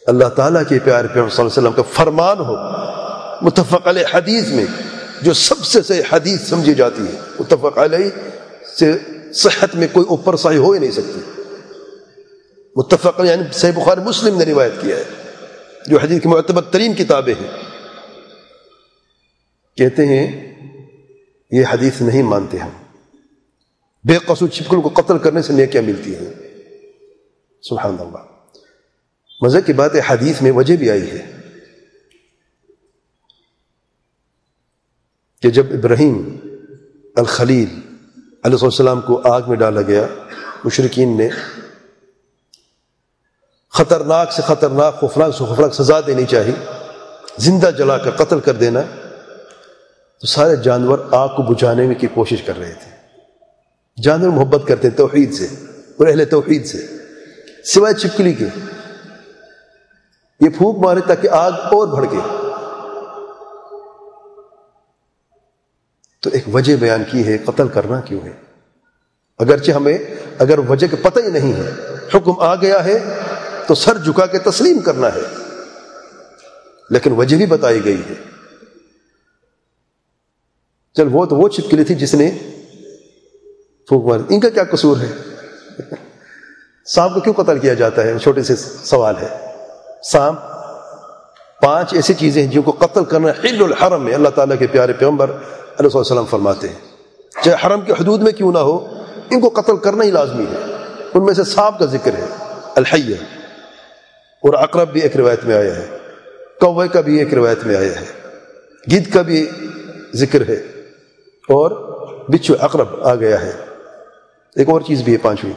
اللہ تعالیٰ کے پیارے پیغمبر صلی اللہ علیہ وسلم کا فرمان ہو متفق علیہ حدیث میں، جو سب سے صحیح حدیث سمجھی جاتی ہے، متفق علیہ سے صحت میں کوئی اوپر صحیح ہو ہی نہیں سکتی. متفق علیہ یعنی صحیح بخاری مسلم نے روایت کیا ہے، جو حدیث کی معتبر ترین کتابیں ہیں. کہتے ہیں یہ حدیث نہیں مانتے ہم، بے قصور چھپکل کو قتل کرنے سے نیکیاں ملتی ہیں. سبحان اللہ. مزے کی بات ہے، حدیث میں وجہ بھی آئی ہے کہ جب ابراہیم الخلیل علیہ السلام کو آگ میں ڈالا گیا، مشرکین نے خطرناک سے خطرناک، خوفناک سے خوفناک سزا دینی چاہی، زندہ جلا کر قتل کر دینا، تو سارے جانور آگ کو بجھانے کی کوشش کر رہے تھے. جانور محبت کرتے ہیں توحید سے اور اہل توحید سے، سوائے چھپکلی کے. یہ پھونک مارے تاکہ آگ اور بھڑکے. تو ایک وجہ بیان کی ہے، قتل کرنا کیوں ہے؟ اگرچہ ہمیں اگر وجہ کا پتہ ہی نہیں ہے، حکم آ گیا ہے تو سر جھکا کے تسلیم کرنا ہے، لیکن وجہ بھی بتائی گئی ہے. چل وہ چھپکلی تھی جس نے پھونک ماری، ان کا کیا قصور ہے؟ سانپ کو کیوں قتل کیا جاتا ہے؟ چھوٹے سے سوال ہے. سانپ 5 ایسی چیزیں ہیں جن کو قتل کرنا حل الحرم میں اللہ تعالیٰ کے پیارے پیغمبر علیہ السلام فرماتے ہیں، چاہے حرم کے حدود میں کیوں نہ ہو، ان کو قتل کرنا ہی لازمی ہے. ان میں سے سانپ کا ذکر ہے، الحیہ، اور عقرب بھی ایک روایت میں آیا ہے، کوے کا بھی ایک روایت میں آیا ہے، گدھ کا بھی ذکر ہے، اور بچھو عقرب آ گیا ہے. ایک اور چیز بھی ہے 5ویں،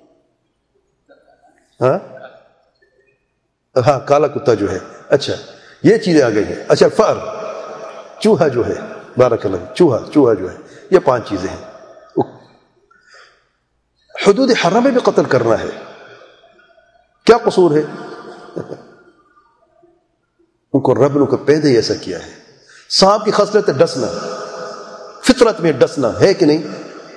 ہاں کالا کتا جو ہے. اچھا یہ چیزیں آ گئی ہیں. اچھا فأر، چوہا جو ہے، بارک اللہ، چوہا جو ہے. یہ 5 چیزیں ہیں. حدود حرم میں بھی قتل کرنا ہے، کیا قصور ہے؟ ان کو رب نے کو پیدا ہی ایسا کیا ہے. سانپ کی خصلت ڈسنا، فطرت میں ڈسنا ہے کہ نہیں؟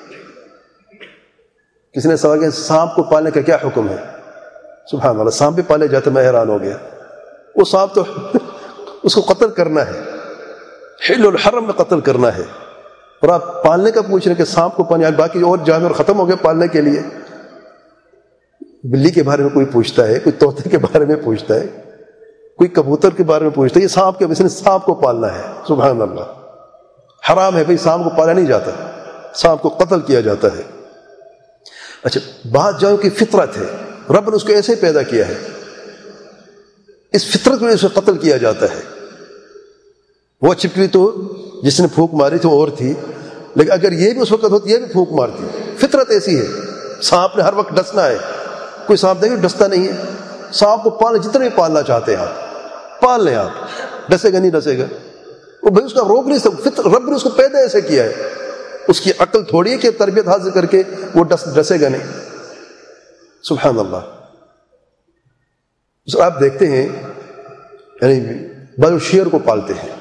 کسی نے سوال کیا سانپ کو پالنے کا کیا حکم ہے؟ سبحان اللہ، سانپ بھی پالے جاتے، میں حیران ہو گیا. وہ سانپ تو اس کو قتل کرنا ہے، حل الحرم میں قتل کرنا ہے، اور آپ پالنے کا پوچھ رہے کہ سانپ کو پالنے، باقی اور جانور ختم ہو گئے پالنے کے لیے. بلی کے بارے میں کوئی پوچھتا ہے، کوئی طوطے کے بارے میں پوچھتا ہے، کوئی کبوتر کے بارے میں پوچھتا ہے. یہ سانپ کے، اس نے سانپ کو پالنا ہے. سبحان اللہ، حرام ہے بھائی، سانپ کو پالا نہیں جاتا، سانپ کو قتل کیا جاتا ہے. اچھا بعض جانوروں کی فطرت ہے، رب نے اس کو ایسے پیدا کیا ہے، اس فطرت میں اسے قتل کیا جاتا ہے. وہ چھپکلی تو جس نے پھونک ماری تھی اور تھی، لیکن اگر یہ بھی اس وقت ہوتی، یہ بھی پھونک مارتی. فطرت ایسی ہے. سانپ نے ہر وقت ڈسنا ہے، کوئی سانپ دیکھیں ڈستا نہیں ہے. سانپ کو پالنا، جتنے بھی پالنا چاہتے ہیں آپ پال لیں، آپ ڈسے گا نہیں ڈسے گا، وہ بھائی اس کا روک نہیں سکتا. رب نے اس کو پیدا ایسے کیا ہے، اس کی عقل تھوڑی ہے کہ تربیت حاصل کر کے وہ ڈسے گا نہیں. سبحان اللہ. آپ دیکھتے ہیں یعنی بعض شیر کو پالتے ہیں،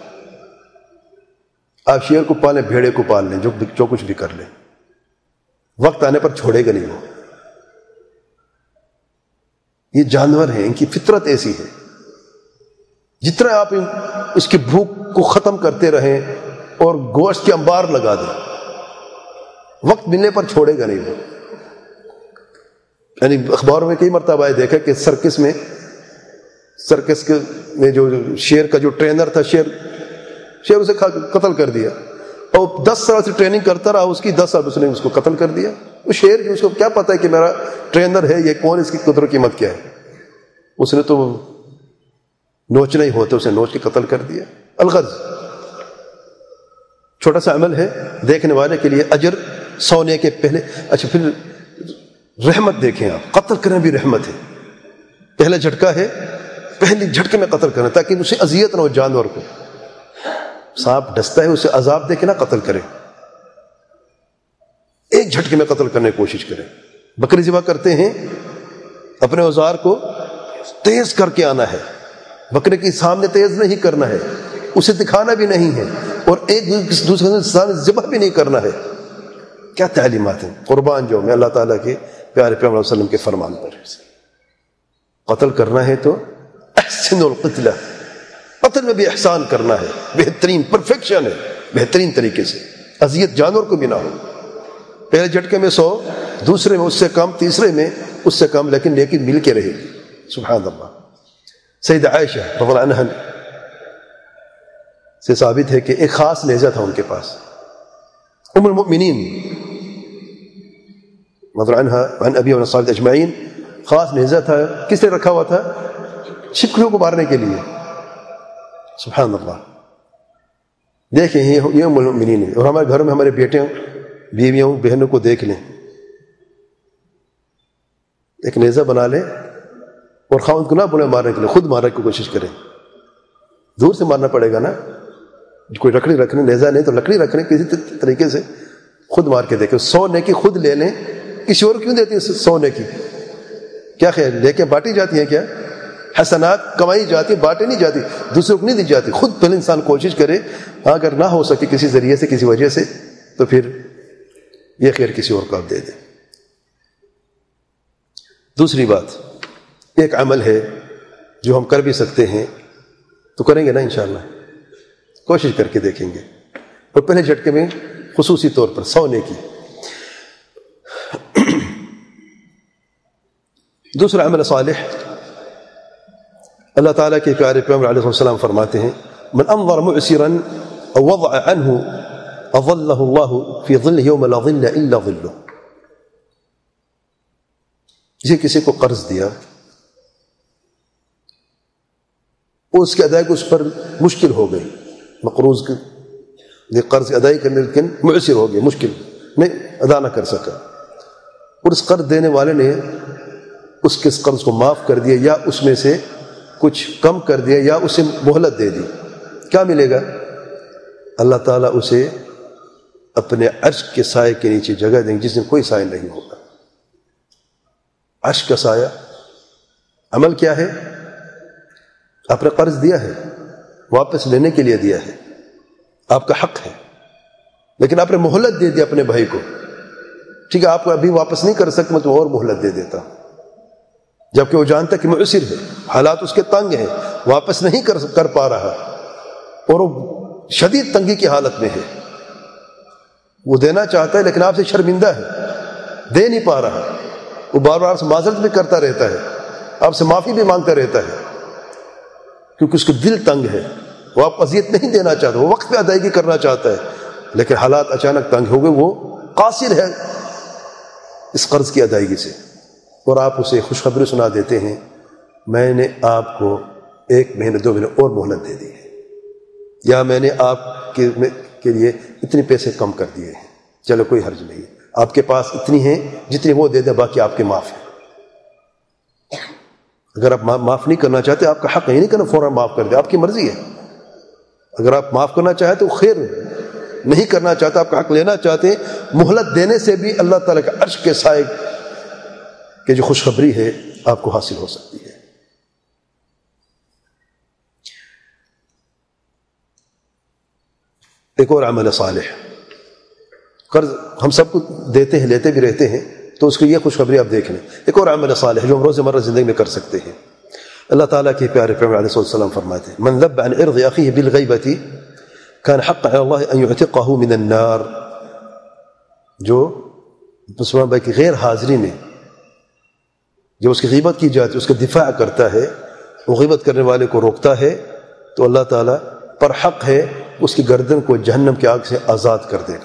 آپ شیر کو پالیں، بھیڑے کو پال لیں، جو کچھ بھی کر لیں، وقت آنے پر چھوڑے گا نہیں. وہ یہ جانور ہیں، ان کی فطرت ایسی ہے. جتنا آپ اس کی بھوک کو ختم کرتے رہیں اور گوشت کے انبار لگا دیں، وقت ملنے پر چھوڑے گا نہیں وہ. یعنی اخباروں میں کئی مرتبہ دیکھا کہ سرکس میں جو شیر کا جو ٹرینر تھا، شیر اسے قتل کر دیا، اور 10 سال سے ٹریننگ کرتا رہا، اس کی 10 سال اس نے اس کو قتل کر دیا. وہ شیر جو اس کو کیا پتا ہے کہ میرا ٹرینر ہے یہ کون، اس کی قدر و قیمت کیا ہے. اس نے تو نوچنا ہی ہوتا، اسے نوچ کے قتل کر دیا. الغرض چھوٹا سا عمل ہے، دیکھنے والے کے لیے اجر سونے کے پہلے. اچھا پھر رحمت دیکھیں آپ، قتل کرنا بھی رحمت ہے. پہلا جھٹکا ہے، پہلی جھٹکے میں قتل کرنا تاکہ اسے اذیت نہ ہو. جانور کو سانپ ڈستا ہے، اسے عذاب دے کے نہ قتل کرے، ایک جھٹکے میں قتل کرنے کی کوشش کرے. بکری ذبح کرتے ہیں، اپنے اوزار کو تیز کر کے آنا ہے، بکرے کے سامنے تیز نہیں کرنا ہے، اسے دکھانا بھی نہیں ہے، اور ایک دوسرے کے سامنے ذبح بھی نہیں کرنا ہے. کیا تعلیمات ہیں. قربان جو میں اللہ تعالیٰ کے پیارے پیغمبر صلی اللہ علیہ وسلم کے فرمان پر. قتل کرنا ہے تو احسن القتلہ، قتل میں بھی احسان کرنا ہے، بہترین پرفیکشن ہے، بہترین طریقے سے، اذیت جانور کو بھی نہ ہو، پہلے جھٹکے میں 100، دوسرے میں اس سے کم، تیسرے میں اس سے کم، لیکن مل کے رہے. سبحان اللہ. سیدہ عائشہ رضی اللہ عنہا سے ثابت ہے کہ ایک خاص نیزہ تھا ان کے پاس. ام المؤمنین رضی اللہ عنہا عن ابی و صحابہ اجمعین، خاص نیزہ تھا. کس نے رکھا ہوا تھا؟ چھپکلیوں کو مارنے کے لیے. سبحان اللہ. دیکھیں یہ ام المؤمنین ہے. اور ہمارے گھر میں ہمارے بیٹے، بیویوں، بہنوں کو دیکھ لیں، ایک نیزہ بنا لیں اور خاوند کو نہ بولے مارنے کے لیے، خود مارنے کی کوشش کریں. دور سے مارنا پڑے گا نا، کوئی لکڑی رکھنے، نیزہ نہیں تو لکڑی رکھنے کسی طریقے سے، خود مار کے دیکھیں. 100 نیکی خود لے لیں، کسی اور کیوں دیتی ہے 100 نیکی؟ کیا خیال لے کے بانٹی جاتی ہیں کیا؟ حسنات کمائی جاتی، بانٹی نہیں جاتی، دوسروں کو نہیں دی جاتی. خود پہلے انسان کوشش کرے، اگر نہ ہو سکے کسی ذریعے سے، کسی وجہ سے، تو پھر یہ خیر کسی اور کو آپ دے دیں. دوسری بات، ایک عمل ہے جو ہم کر بھی سکتے ہیں، تو کریں گے نا انشاءاللہ، کوشش کر کے دیکھیں گے. اور پہلے جھٹکے میں خصوصی طور پر 100 نیکی. دوسرا عمل صالح، اللہ تعالیٰ کے پیارے پیغمبر علیہ السلام فرماتے ہیں: من انظر معسرا او وضع عنه اظلہ اللہ فی ظل یوم لا ظل الا ظلہ. جسے کسی کو قرض دیا، اس کی ادائیگی اس پر مشکل ہو گئی، مقروض کی قرض کی ادائیگی کرنے، لیکن معسر ہو گئی، مشکل نہیں ادا نہ کر سکا، اور اس قرض دینے والے نے اس کے قرض کو معاف کر دیا، یا اس میں سے کچھ کم کر دیا، یا اسے مہلت دے دی. کیا ملے گا؟ اللہ تعالیٰ اسے اپنے عرش کے سائے کے نیچے جگہ دیں گے جس میں کوئی سائے نہیں ہوگا. عرش کا سایہ. عمل کیا ہے؟ آپ نے قرض دیا ہے، واپس لینے کے لیے دیا ہے، آپ کا حق ہے، لیکن آپ نے مہلت دے دی اپنے بھائی کو. ٹھیک ہے، آپ کو ابھی واپس نہیں کر سکتا، میں تو اور مہلت دے دیتا ہوں. جبکہ وہ جانتا کہ معسر ہے، حالات اس کے تنگ ہیں، واپس نہیں کر پا رہا، اور وہ شدید تنگی کی حالت میں ہے. وہ دینا چاہتا ہے لیکن آپ سے شرمندہ ہے، دے نہیں پا رہا. وہ بار بار سے معذرت بھی کرتا رہتا ہے، آپ سے معافی بھی مانگتا رہتا ہے، کیونکہ اس کا دل تنگ ہے. وہ آپ اذیت نہیں دینا چاہتا، وہ وقت پہ ادائیگی کرنا چاہتا ہے، لیکن حالات اچانک تنگ ہو گئے، وہ قاصر ہے اس قرض کی ادائیگی سے. اور آپ اسے خوشخبری سنا دیتے ہیں: میں نے آپ کو 1 مہینے 2 مہینے اور مہلت دے دی ہے، یا میں نے آپ کے لیے اتنے پیسے کم کر دیے ہیں، چلو کوئی حرج نہیں، آپ کے پاس اتنی ہیں جتنی وہ دے دیں، باقی آپ کے معاف ہیں. اگر آپ معاف نہیں کرنا چاہتے، آپ کا حق ہے نہیں کرنا فوراً معاف کر دیں، آپ کی مرضی ہے. اگر آپ معاف کرنا چاہتے تو خیر، نہیں کرنا چاہتے، آپ کا حق لینا چاہتے ہیں، مہلت دینے سے بھی اللہ تعالیٰ کے عرش کے سائے کہ جو خوشخبری ہے آپ کو حاصل ہو سکتی ہے. ایک اور عمل صالح، قرض ہم سب کو دیتے ہیں، لیتے بھی رہتے ہیں، تو اس کی یہ خوشخبری آپ دیکھ لیں. ایک اور عمل صالح جو ہم روزمرہ زندگی میں کر سکتے ہیں. اللہ تعالیٰ کے پیارے پیغمبر علیہ السلام فرماتے ہیں: من ذب عن عرض اخیہ بالغیبۃ کان حقا علی اللہ ان یعتقہ من النار. جو مسلمان بھائی کی غیر حاضری میں جب اس کی غیبت کی جاتی ہے، اس کا دفاع کرتا ہے، وہ غیبت کرنے والے کو روکتا ہے، تو اللہ تعالیٰ پر حق ہے اس کی گردن کو جہنم کی آگ سے آزاد کر دے گا.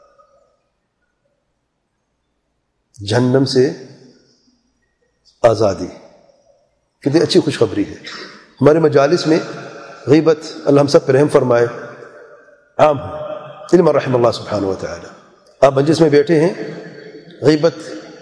جہنم سے آزادی کتنی اچھی خوشخبری ہے. ہمارے مجالس میں غیبت، اللہ ہم سب پر رحم فرمائے، عام ہے، علم رحم اللہ سبحانہ و تعالی. آپ مجلس میں بیٹھے ہیں، غیبت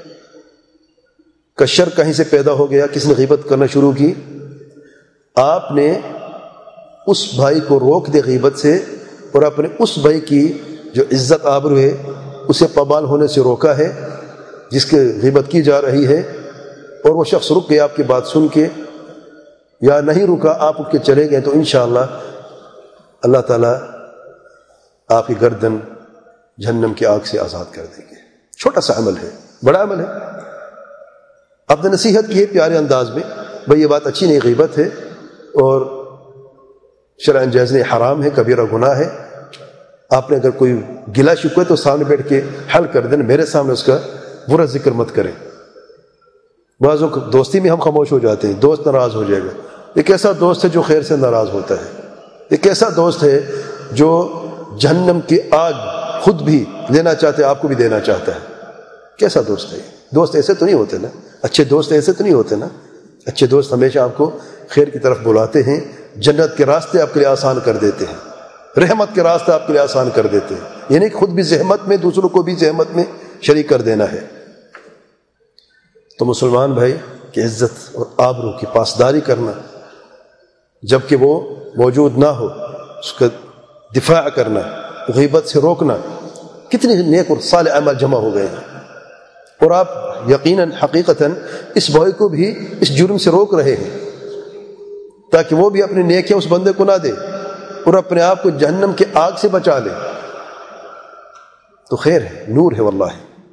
کا شر کہیں سے پیدا ہو گیا، کسی نے غیبت کرنا شروع کی، آپ نے اس بھائی کو روک دے غیبت سے، اور اپنے اس بھائی کی جو عزت آبرو ہے اسے پامال ہونے سے روکا ہے جس کی غیبت کی جا رہی ہے. اور وہ شخص رک گیا آپ کی بات سن کے، یا نہیں رکا، آپ اٹھ کے چلے گئے، تو انشاءاللہ اللہ تعالیٰ آپ کی گردن جہنم کی آگ سے آزاد کر دیں گے. چھوٹا سا عمل ہے، بڑا عمل ہے. آپ نے نصیحت کی ہے پیارے انداز میں، بھئی یہ بات اچھی نہیں، غیبت ہے، اور شرعاً جائز نہیں، حرام ہے، کبیرہ گناہ ہے. آپ نے اگر کوئی گلا شکوہ تو سامنے بیٹھ کے حل کر دینا، میرے سامنے اس کا برا ذکر مت کریں. بعض وقت دوستی میں ہم خاموش ہو جاتے ہیں، دوست ناراض ہو جائے گا. ایک ایسا دوست ہے جو خیر سے ناراض ہوتا ہے. ایک ایسا دوست ہے جو جہنم کی آگ خود بھی لینا چاہتے آپ کو بھی دینا چاہتا ہے. کیسا دوست ہے؟ دوست ایسے تو نہیں ہوتے نا. اچھے دوست ایسے تو نہیں ہوتے نا. اچھے دوست ہمیشہ آپ کو خیر کی طرف بلاتے ہیں، جنت کے راستے آپ کے لیے آسان کر دیتے ہیں، رحمت کے راستے آپ کے لیے آسان کر دیتے ہیں. یعنی خود بھی زحمت میں، دوسروں کو بھی زحمت میں شریک کر دینا ہے. تو مسلمان بھائی کی عزت اور آبرو کی پاسداری کرنا، جب کہ وہ موجود نہ ہو اس کا دفاع کرنا، غیبت سے روکنا، کتنے نیک اور صالح عمل جمع ہو گئے ہیں. اور آپ یقیناً حقیقتاً اس بھائی کو بھی اس جرم سے روک رہے ہیں تاکہ وہ بھی اپنی نیکیاں اس بندے کو نہ دے اور اپنے آپ کو جہنم کے آگ سے بچا لے. تو خیر ہے، نور ہے واللہ.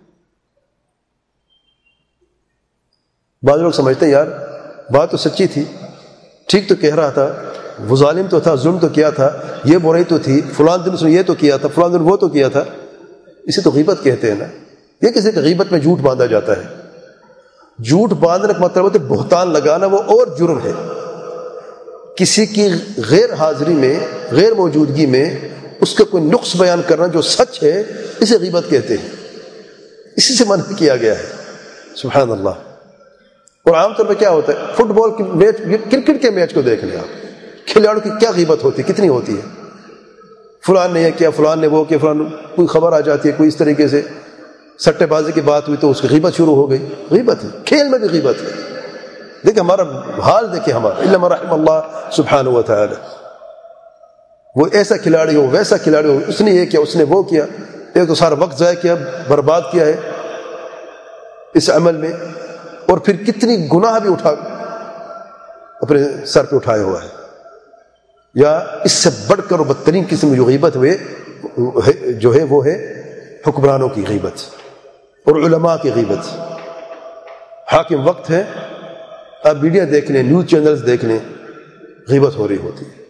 بعض لوگ سمجھتے ہیں یار بات تو سچی تھی، ٹھیک تو کہہ رہا تھا، وہ ظالم تو تھا، ظلم تو کیا تھا، یہ برائی تو تھی، فلان دن اس نے یہ تو کیا تھا، فلان دن وہ تو کیا تھا. اسے تو غیبت کہتے ہیں نا. یہ کسی کی غیبت میں جھوٹ باندھا جاتا ہے. جھوٹ باندھنے کا مطلب ہوتا ہے بہتان لگانا، وہ اور جرم ہے. کسی کی غیر حاضری میں، غیر موجودگی میں اس کا کوئی نقص بیان کرنا جو سچ ہے، اسے غیبت کہتے ہیں. اسی سے منع کیا گیا ہے. سبحان اللہ. اور عام طور پہ کیا ہوتا ہے، فٹ بال کی میچ، کرکٹ کے میچ کو دیکھ لیں آپ، کھلاڑیوں کی کیا غیبت ہوتی ہے، کتنی ہوتی ہے. فلان نے یہ کیا، فلان نے وہ کیا، فلان کوئی خبر آ جاتی ہے، کوئی اس طریقے سے سٹے بازی کی بات ہوئی تو اس کی غیبت شروع ہو گئی. غیبت ہے، کھیل میں بھی غیبت ہے. دیکھیں ہمارا حال، دیکھیں ہمارا، الا من رحم اللہ سبحانہ و تعالی. وہ ایسا کھلاڑی ہو، ویسا کھلاڑی ہو، اس نے یہ کیا، اس نے وہ کیا، ایک تو سارا وقت ضائع کیا، برباد کیا ہے اس عمل میں، اور پھر کتنی گناہ بھی اٹھا اپنے سر پہ اٹھایا ہوا ہے. یا اس سے بڑھ کر بدترین قسم جو غیبت ہوئے جو ہے وہ ہے حکمرانوں کی غیبت اور علماء کی غیبت. حاکم وقت ہے، آپ میڈیا دیکھ لیں، نیوز چینلز دیکھ لیں، غیبت ہو رہی ہوتی ہے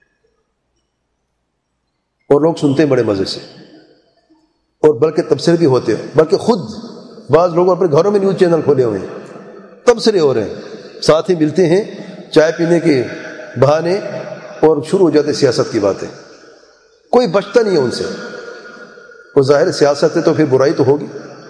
اور لوگ سنتے ہیں بڑے مزے سے، اور بلکہ تبصرے بھی ہوتے ہیں. بلکہ خود بعض لوگ اپنے گھروں میں نیوز چینل کھولے ہوئے ہیں، تبصرے ہو رہے ہیں، ساتھ ہی ملتے ہیں چائے پینے کے بہانے اور شروع ہو جاتے سیاست کی باتیں. کوئی بچتا نہیں ہے ان سے. وہ ظاہر سیاست ہے تو پھر برائی تو ہوگی،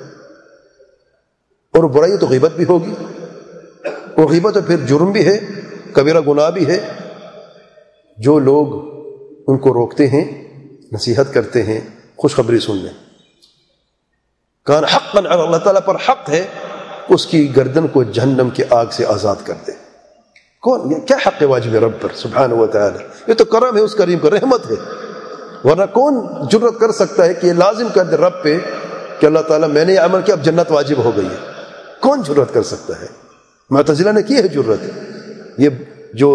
اور برائی تو غیبت بھی ہوگی، اور غیبت تو پھر جرم بھی ہے، کبیرہ گناہ بھی ہے. جو لوگ ان کو روکتے ہیں، نصیحت کرتے ہیں، خوشخبری سن لیں. کان حقا علی اللہ تعالیٰ پر حق ہے اس کی گردن کو جہنم کی آگ سے آزاد کر دے. کون، یہ کیا حق ہے واجب رب پر سبحانہ و تعالی؟ یہ تو کرم ہے اس کریم کا، رحمت ہے. ورنہ کون جرت کر سکتا ہے کہ یہ لازم کر دے رب پہ کہ اللہ تعالیٰ میں نے یہ عمل کیا، اب جنت واجب ہو گئی ہے؟ کون جرت کر سکتا ہے؟ معتزلہ نے کی ہے جرت. یہ جو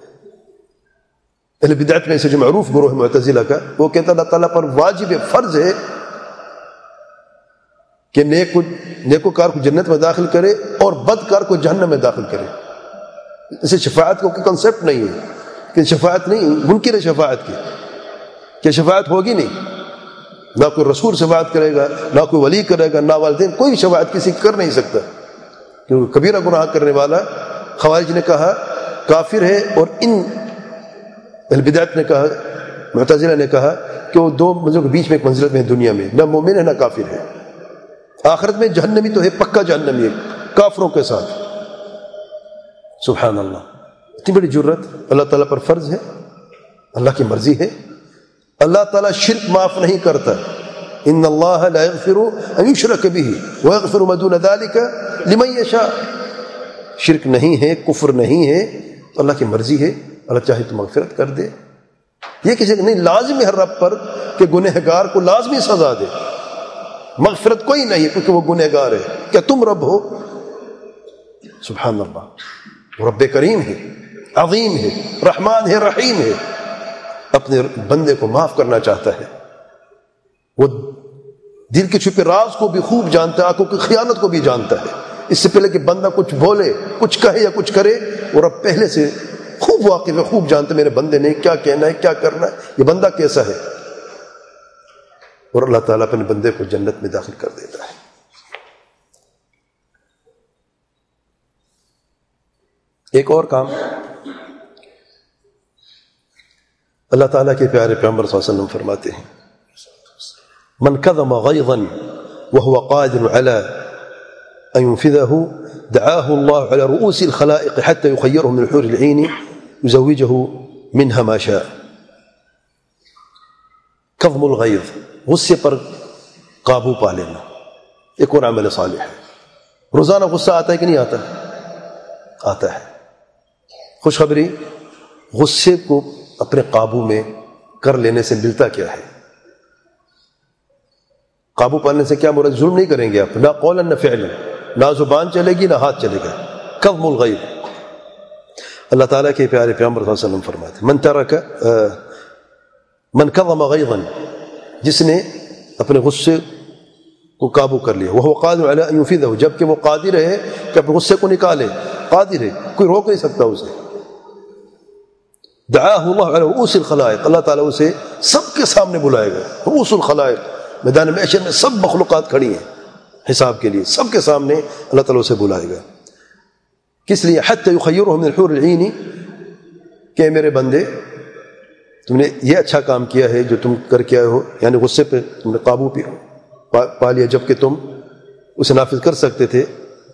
اہل بدعت میں سے جو معروف گروہ ہے معتزلہ کا، وہ کہتا ہے اللہ تعالیٰ پر واجب فرض ہے کہ نیکوکار کو جنت میں داخل کرے اور بدکار کو جہنم میں داخل کرے. اسے شفاعت کو کوئی کنسیپٹ نہیں ہے کہ شفاعت نہیں، منکر ہے شفاعت کی، کہ شفاعت ہوگی نہیں. نہ کوئی رسول شفاعت کرے گا، نہ کوئی ولی کرے گا، نہ والدین، کوئی شفاعت کسی کر نہیں سکتا. کیونکہ کبیرہ گناہ کرنے والا، خوارج نے کہا کافر ہے، اور ان اہل بدعت نے کہا، معتزلہ نے کہا کہ وہ دو منزلوں کے بیچ میں ایک منزلت میں ہے دنیا میں، نہ مومن ہے نہ کافر ہے. آخرت میں جہنمی تو ہے، پکا جہنمی ہے کافروں کے ساتھ. سبحان اللہ. اتنی بڑی جرت اللہ تعالیٰ پر فرض ہے، اللہ کی مرضی ہے. اللہ تعالیٰ شرک معاف نہیں کرتا. ان اللہ لا یغفر ان یشرک بہ ویغفر ما دون ذلک لمن یشاء. شرک نہیں ہے، کفر نہیں ہے، تو اللہ کی مرضی ہے، اللہ چاہے تو مغفرت کر دے. یہ کسی نہیں لازم ہے رب پر کہ گنہگار کو لازمی سزا دے. مغفرت کوئی نہیں کیونکہ وہ گنہگار ہے. کیا تم رب ہو؟ سبحان اللہ. وہ رب کریم ہے، عظیم ہے، رحمان ہے، رحیم ہے، اپنے بندے کو معاف کرنا چاہتا ہے. وہ دل کے چھپے راز کو بھی خوب جانتا ہے، آنکھوں کی خیانت کو بھی جانتا ہے. اس سے پہلے کہ بندہ کچھ بولے، کچھ کہے یا کچھ کرے، وہ رب پہلے سے خوب خوب واقف ہے، خوب جانتے میرے بندے نے کیا کہنا ہے، کیا کرنا ہے، یہ بندہ کیسا ہے، اور اللہ تعالیٰ اپنے بندے کو جنت میں داخل کر دیتا ہے۔ ایک اور کام اللہ تعالیٰ کے پیارے پیغمبر صلی اللہ علیہ وسلم فرماتے ہیں، من كظم غيظا وهو قادر على أن ينفذه دعاه الله على رؤوس الخلائق حتى يخيره من الحور العين يزوجه منها ما شاء۔ کظم الغیظ، غصے پر قابو پا لینا، ایک اور عمل صالح ہے۔ روزانہ غصہ آتا ہے کہ نہیں آتا؟ آتا ہے۔ خوشخبری، غصے کو اپنے قابو میں کر لینے سے ملتا کیا ہے؟ قابو پانے سے کیا مراد؟ ظلم نہیں کریں گے آپ، نہ قولا نہ فعلا، نہ زبان چلے گی نہ ہاتھ چلے گا۔ کظم الغیظ، اللہ تعالیٰ کے پیارے پیغمبر صلی اللہ علیہ وسلم فرماتے ہیں من کظم غیظا، جس نے اپنے غصے کو قابو کر لیا، وہ قادر علی ان ينفذه، جبکہ وہ قادر ہے کہ اپنے غصے کو نکالے، قادر ہے، کوئی روک نہیں سکتا اسے۔ دعاہ اللہ علی رؤوس الخلائق، اللہ تعالیٰ اسے سب کے سامنے بلائے گا۔ رؤوس الخلائق، میدان محشر میں سب مخلوقات کھڑی ہیں حساب کے لیے، سب کے سامنے اللہ تعالیٰ اسے بلائے گا۔ کس لیے؟ حتی یخیرہ من الحور العین، کہ میرے بندے تم نے یہ اچھا کام کیا ہے جو تم کر کے آئے ہو، یعنی غصے پہ تم نے قابو پا لیا جبکہ تم اسے نافذ کر سکتے تھے۔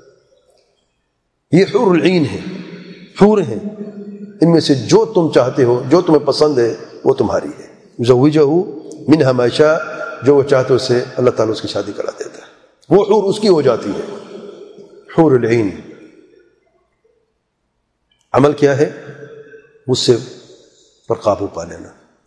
یہ حور العین ہے، حور ہیں، ان میں سے جو تم چاہتے ہو، جو تمہیں پسند ہے وہ تمہاری ہے۔ یزوجہ منہا ما شاء، جو وہ چاہتے اس سے اللہ تعالیٰ اس کی شادی کرا دیتا ہے، وہ حور اس کی ہو جاتی ہے، حور العین۔ عمل کیا ہے؟ غصے پر قابو پا لینا۔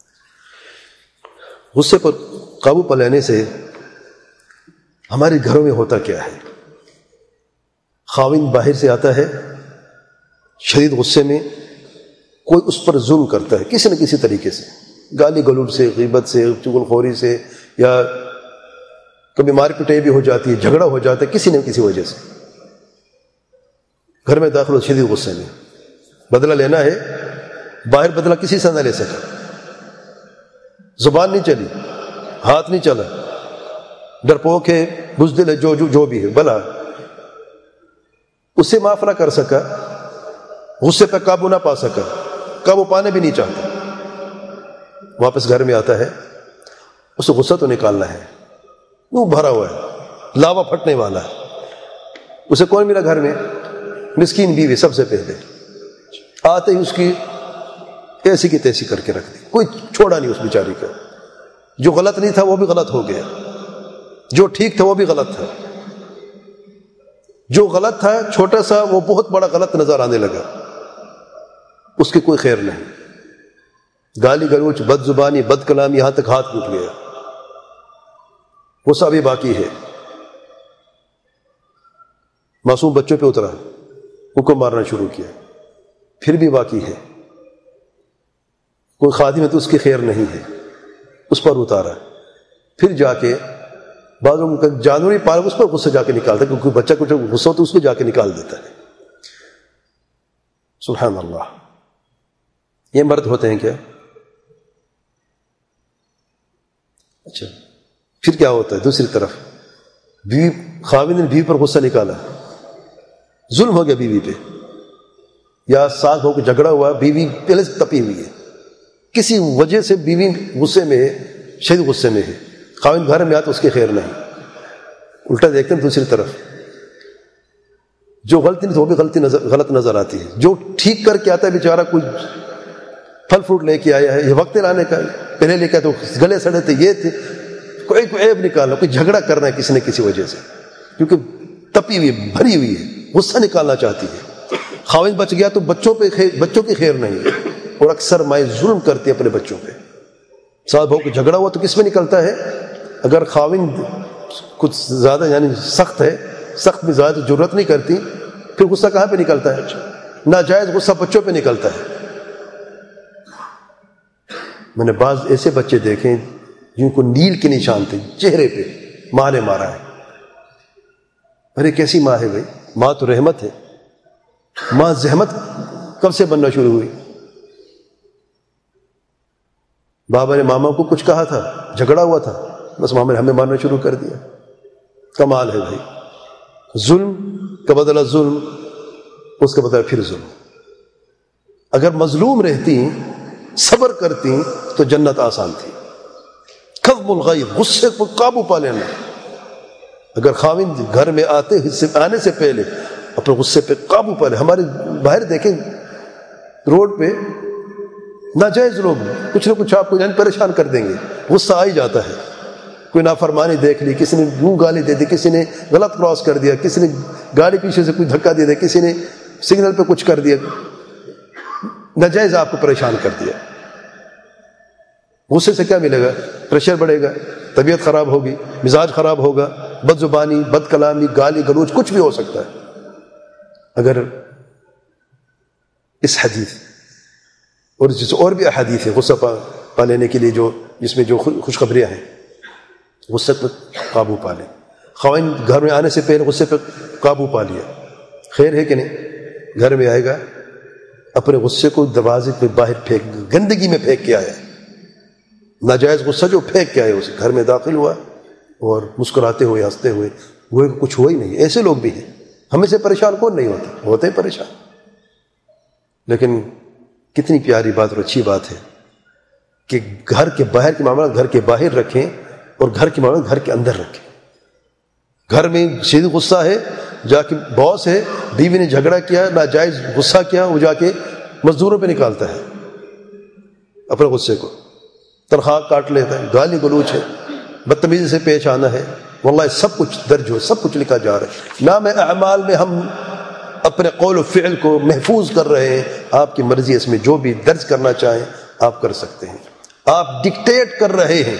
غصے پر قابو پا لینے سے ہمارے گھروں میں ہوتا کیا ہے؟ خاوند باہر سے آتا ہے شدید غصے میں، کوئی اس پر ظلم کرتا ہے کسی نہ کسی طریقے سے، گالی گلوچ سے، غیبت سے، چغل خوری سے، یا کبھی مار پٹائی بھی ہو جاتی ہے، جھگڑا ہو جاتا ہے کسی نہ کسی وجہ سے۔ گھر میں داخل ہو شدید غصے میں، بدلہ لینا ہے، باہر بدلہ کسی سے نہ لے سکا، زبان نہیں چلی، ہاتھ نہیں چلا، ڈرپوک ہے، بزدل ہے، جو بھی ہے بلا، اسے معاف نہ کر سکا، غصے پہ قابو نہ پا سکا، قابو پانے بھی نہیں چاہتا، واپس گھر میں آتا ہے، اسے غصہ تو نکالنا ہے، وہ بھرا ہوا ہے، لاوا پھٹنے والا ہے۔ اسے کون ملا گھر میں؟ مسکین بیوی سب سے پہلے، آتے ہی اس کی ایسی کی تیسی کر کے رکھ دی، کوئی چھوڑا نہیں اس بیچاری کا۔ جو غلط نہیں تھا وہ بھی غلط ہو گیا، جو ٹھیک تھا وہ بھی غلط تھا، جو غلط تھا چھوٹا سا وہ بہت بڑا غلط نظر آنے لگا، اس کی کوئی خیر نہیں۔ گالی گلوچ، بد زبانی، بد کلامی، یہاں تک ہاتھ ٹوٹ گیا، غصہ بھی باقی ہے، معصوم بچوں پہ اترا، ان کو مارنا شروع کیا، پھر بھی باقی ہے، کوئی خادم ہے تو اس کی خیر نہیں ہے، اس پر اتارا، پھر جا کے بعضوں کا جانوری پالک اس پر غصہ جا کے نکالتا ہے، کیونکہ بچہ کو جب غصہ ہوتا ہے اس کو جا کے نکال دیتا ہے۔ سبحان اللہ، یہ مرد ہوتے ہیں کیا؟ اچھا، پھر کیا ہوتا ہے؟ دوسری طرف بیوی، خاوند نے بیوی پر غصہ نکالا، ظلم ہو گیا بیوی پہ، یا ساتھ ہو کے جھگڑا ہوا، بیوی پہلے سے تپی ہوئی ہے، کسی وجہ سے بیوی غصے میں ہے، شدید غصے میں ہے، خاوند گھر میں آتا اس کی خیر نہیں، الٹا دیکھتے ہیں دوسری طرف، جو غلطی نہیں تو وہ بھی غلط نظر آتی ہے، جو ٹھیک کر کے آتا ہے بیچارہ، کوئی پھل فروٹ لے کے آیا ہے، یہ وقت لانے کا، پہلے لے کے تو گلے سڑے تھے، یہ تھے، کوئی عیب نکالنا، کوئی جھگڑا کرنا ہے کسی نہ کسی وجہ سے، کیونکہ تپی ہوئی بھری ہوئی ہے، غصہ نکالنا چاہتی ہے۔ خاوند بچ گیا تو بچوں کی خیر نہیں ہے، اور اکثر مائیں ظلم کرتی ہیں اپنے بچوں پہ۔ ساتھ بہو کو جھگڑا ہوا تو کس میں نکلتا ہے؟ اگر خاوند کچھ زیادہ یعنی سخت ہے، سخت میں زیادہ ضرورت نہیں کرتی، پھر غصہ کہاں پہ نکلتا ہے؟ ناجائز غصہ بچوں پہ نکلتا ہے۔ میں نے بعض ایسے بچے دیکھے جن کو نیل کے نشان تھے چہرے پہ، ماں نے مارا ہے۔ ارے کیسی ماں ہے بھائی؟ ماں تو رحمت ہے، ماں زحمت کب سے بننا شروع ہوئی؟ بابا نے ماما کو کچھ کہا تھا، جھگڑا ہوا تھا، بس ماما نے ہمیں مارنا شروع کر دیا۔ کمال ہے بھائی، ظلم کا بدلہ ظلم، اس کا بدلہ پھر ظلم۔ اگر مظلوم رہتی، صبر کرتی تو جنت آسان تھی۔ کظم الغیظ، غصے کو قابو پا لینا۔ اگر خاوند گھر میں آنے سے پہلے اپنے غصے پہ قابو پا لے۔ ہمارے باہر دیکھیں روڈ پہ ناجائز لوگ کچھ نہ کچھ آپ کو پریشان کر دیں گے، غصہ آ ہی جاتا ہے۔ کوئی نافرمانی دیکھ لی، کسی نے منہ گالی دے دی، کسی نے غلط کراس کر دیا، کسی نے گاڑی پیچھے سے کچھ دھکا دے دیا، کسی نے سگنل پہ کچھ کر دیا، ناجائز آپ کو پریشان کر دیا۔ غصے سے کیا ملے گا؟ پریشر بڑھے گا، طبیعت خراب ہوگی، مزاج خراب ہوگا، بد زبانی، بد کلامی، گالی گلوچ کچھ بھی ہو سکتا ہے۔ اگر اس حدیث اور بھی احادیث ہے غصہ پا لینے کے لیے، جس میں جو خوشخبریاں ہیں، غصے پہ قابو پا لیں۔ خاوند گھر میں آنے سے پہلے غصے پہ قابو پا لیا، خیر ہے کہ نہیں؟ گھر میں آئے گا، اپنے غصے کو دروازے پہ باہر پھینک، گندگی میں پھینک کے آیا، ناجائز غصہ جو پھینک کے آئے، اسے گھر میں داخل ہوا اور مسکراتے ہوئے ہنستے ہوئے، وہ کچھ ہوا ہی نہیں۔ ایسے لوگ بھی ہیں، ہمیں سے پریشان کون نہیں ہوتا؟ ہوتے ہیں پریشان۔ لیکن کتنی پیاری بات اور اچھی بات ہے کہ گھر کے باہر کے معاملات گھر کے باہر رکھیں اور گھر کے معاملات گھر کے اندر رکھیں۔ گھر میں شدید غصہ ہے، جا کے باس ہے، بیوی نے جھگڑا کیا، ناجائز غصہ کیا، وہ جا کے مزدوروں پہ نکالتا ہے اپنے غصے کو، تنخواہ کاٹ لیتا ہے، گالی گلوچ ہے، بدتمیزی سے پیش آنا ہے۔ واللہ سب کچھ درج ہو، سب کچھ لکھا جا رہا ہے۔ نام اعمال میں ہم اپنے قول و فعل کو محفوظ کر رہے ہیں۔ آپ کی مرضی، اس میں جو بھی درج کرنا چاہیں آپ کر سکتے ہیں۔ آپ ڈکٹیٹ کر رہے ہیں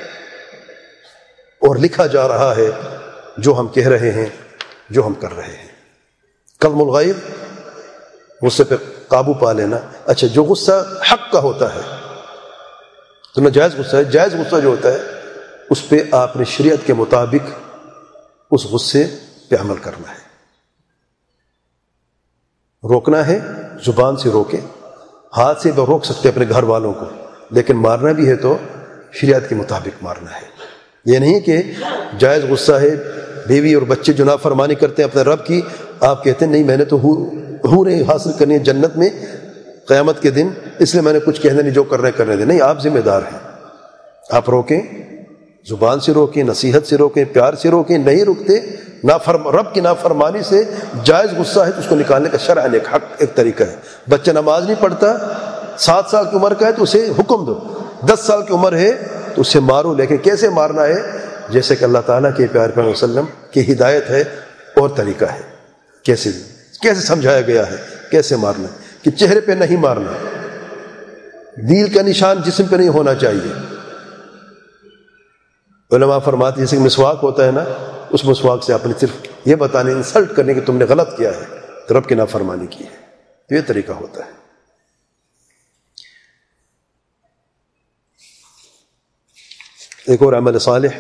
اور لکھا جا رہا ہے جو ہم کہہ رہے ہیں، جو ہم کر رہے ہیں۔ کظم الغیظ، غصے پہ قابو پا لینا۔ اچھا، جو غصہ حق کا ہوتا ہے تو نہ جائز غصہ ہے، جائز غصہ جو ہوتا ہے اس پہ آپ نے شریعت کے مطابق اس غصے پہ عمل کرنا ہے، روکنا ہے، زبان سے روکیں، ہاتھ سے بھی روک سکتے اپنے گھر والوں کو، لیکن مارنا بھی ہے تو شریعت کے مطابق مارنا ہے۔ یہ نہیں کہ جائز غصہ ہے، بیوی اور بچے جو نافرمانی کرتے ہیں اپنے رب کی، آپ کہتے ہیں نہیں میں نے تو حوریں حاصل کرنی ہے جنت میں قیامت کے دن، اس لیے میں نے کچھ کہنا نہیں، جو کرنا ہے کرنے دیں۔ نہیں، آپ ذمہ دار ہیں، آپ روکیں، زبان سے روکیں، نصیحت سے روکیں، پیار سے روکیں۔ نہیں رکتے، رب کی نافرمانی سے جائز غصہ ہے تو اس کو نکالنے کا شرعاً ایک طریقہ ہے۔ بچہ نماز نہیں پڑھتا، 7 سال کی عمر کا ہے تو اسے حکم دو، 10 سال کی عمر ہے تو اسے مارو، لیکن کیسے مارنا ہے؟ جیسے کہ اللہ تعالیٰ کے پیارے پیغمبر صلی اللہ علیہ وسلم کی ہدایت ہے اور طریقہ ہے، کیسے سمجھایا گیا ہے کیسے مارنا ہے، کہ چہرے پہ نہیں مارنا، دل کا نشان جسم پہ نہیں ہونا چاہیے۔ علماء فرماتے ہیں جیسے کہ مسواک ہوتا ہے نا، اس مسواک سے آپ نے صرف یہ بتانے، انسلٹ کرنے کہ تم نے غلط کیا ہے، تو رب کی نافرمانی کی ہے، تو یہ طریقہ ہوتا ہے۔ ایک اور عمل صالح،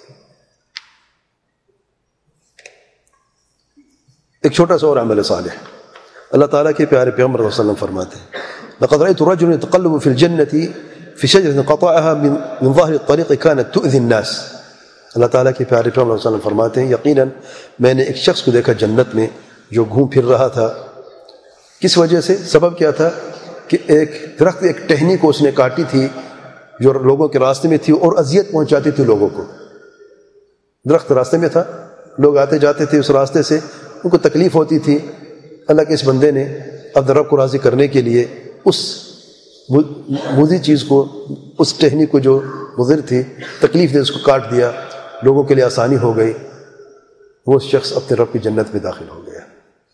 ایک چھوٹا سا اور عمل صالح، اللہ تعالیٰ کے پیارے پیغمبر صلی اللہ علیہ وسلم فرماتے ہیں لقد رأيت رجلا يتقلب في الجنة في شجرة قطعها من ظهر الطريق كانت تؤذي الناس۔ اللہ تعالیٰ کے پیارے پیغمبر صلی اللہ علیہ وسلم فرماتے ہیں یقیناً میں نے ایک شخص کو دیکھا جنت میں جو گھوم پھر رہا تھا۔ کس وجہ سے؟ سبب کیا تھا کہ ایک درخت، ایک ٹہنی کو اس نے کاٹی تھی جو لوگوں کے راستے میں تھی اور اذیت پہنچاتی تھی لوگوں کو۔ درخت راستے میں تھا، لوگ آتے جاتے تھے اس راستے سے، ان کو تکلیف ہوتی تھی۔ اللہ کے اس بندے نے اپنے رب کو راضی کرنے کے لیے اس مضر چیز کو، اس ٹہنی کو جو مضر تھی، تکلیف دے، اس کو کاٹ دیا، لوگوں کے لیے آسانی ہو گئی۔ وہ شخص اپنے رب کی جنت میں داخل ہو گیا۔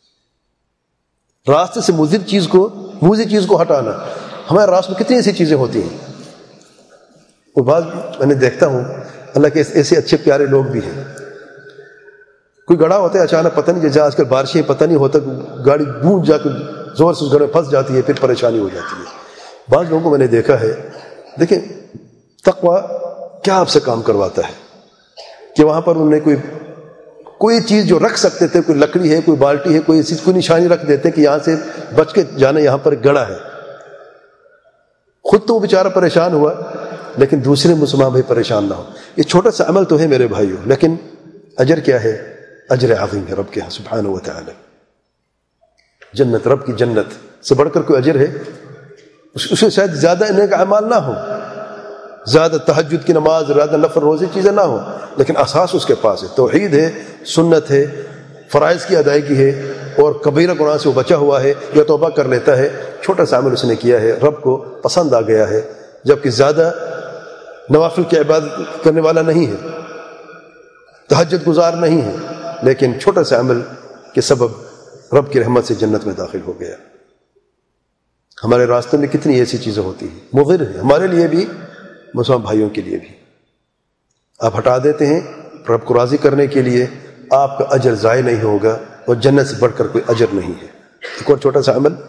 راستے سے مضر چیز کو ہٹانا۔ ہمارے راستے میں کتنی ایسی چیزیں ہوتی ہیں، وہ بعض میں نے دیکھتا ہوں اللہ کے ایسے اچھے پیارے لوگ بھی ہیں، کوئی گڑھا ہوتا ہے اچانک، پتہ نہیں، جیسے آج کل بارشیں پتہ نہیں ہوتا، گاڑی گونج جا کے زور سے اس گڑھے میں پھنس جاتی ہے، پھر پریشانی ہو جاتی ہے۔ بعض لوگوں کو میں نے دیکھا ہے، دیکھیں تقویٰ کیا آپ سے کام کرواتا ہے کہ وہاں پر انہوں نے کوئی چیز جو رکھ سکتے تھے، کوئی لکڑی ہے، کوئی بالٹی ہے، کوئی چیز، کوئی نشانی رکھ دیتے کہ یہاں سے بچ کے جانا، یہاں پر گڑھا ہے۔ خود تو وہ بیچارہ پریشان ہوا، لیکن دوسرے مسلمان بھائی پریشان نہ ہو. یہ چھوٹا سا عمل تو ہے میرے بھائیوں، لیکن اجر کیا ہے؟ اجر عظیم ہے رب کے ہاں سبحانہ و تعالی. جنت، رب کی جنت سے بڑھ کر کوئی اجر ہے؟ اس سے شاید زیادہ نیک اعمال نہ ہو، زیادہ تہجد کی نماز، زیادہ نفل روزی چیزیں نہ ہو، لیکن اساس اس کے پاس ہے، توحید ہے، سنت ہے، فرائض کی ادائیگی ہے، اور کبیرہ گناہ سے وہ بچا ہوا ہے یا توبہ کر لیتا ہے. چھوٹا سا عمل اس نے کیا ہے، رب کو پسند آ گیا ہے، جبکہ زیادہ نوافل کی عبادت کرنے والا نہیں ہے، تہجد گزار نہیں ہے، لیکن چھوٹا سا عمل کے سبب رب کی رحمت سے جنت میں داخل ہو گیا. ہمارے راستے میں کتنی ایسی چیزیں ہوتی ہیں مضر ہیں ہمارے لیے بھی، مسلمان بھائیوں کے لیے بھی. آپ ہٹا دیتے ہیں رب کو راضی کرنے کے لیے، آپ کا اجر ضائع نہیں ہوگا، اور جنت سے بڑھ کر کوئی اجر نہیں ہے. ایک اور چھوٹا سا عمل،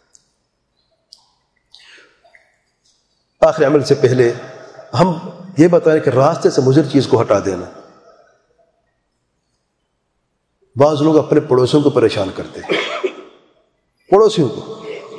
آخری عمل سے پہلے ہم یہ بتائیں کہ راستے سے مضر چیز کو ہٹا دینا. بعض لوگ اپنے پڑوسیوں کو پریشان کرتے ہیں، پڑوسیوں کو.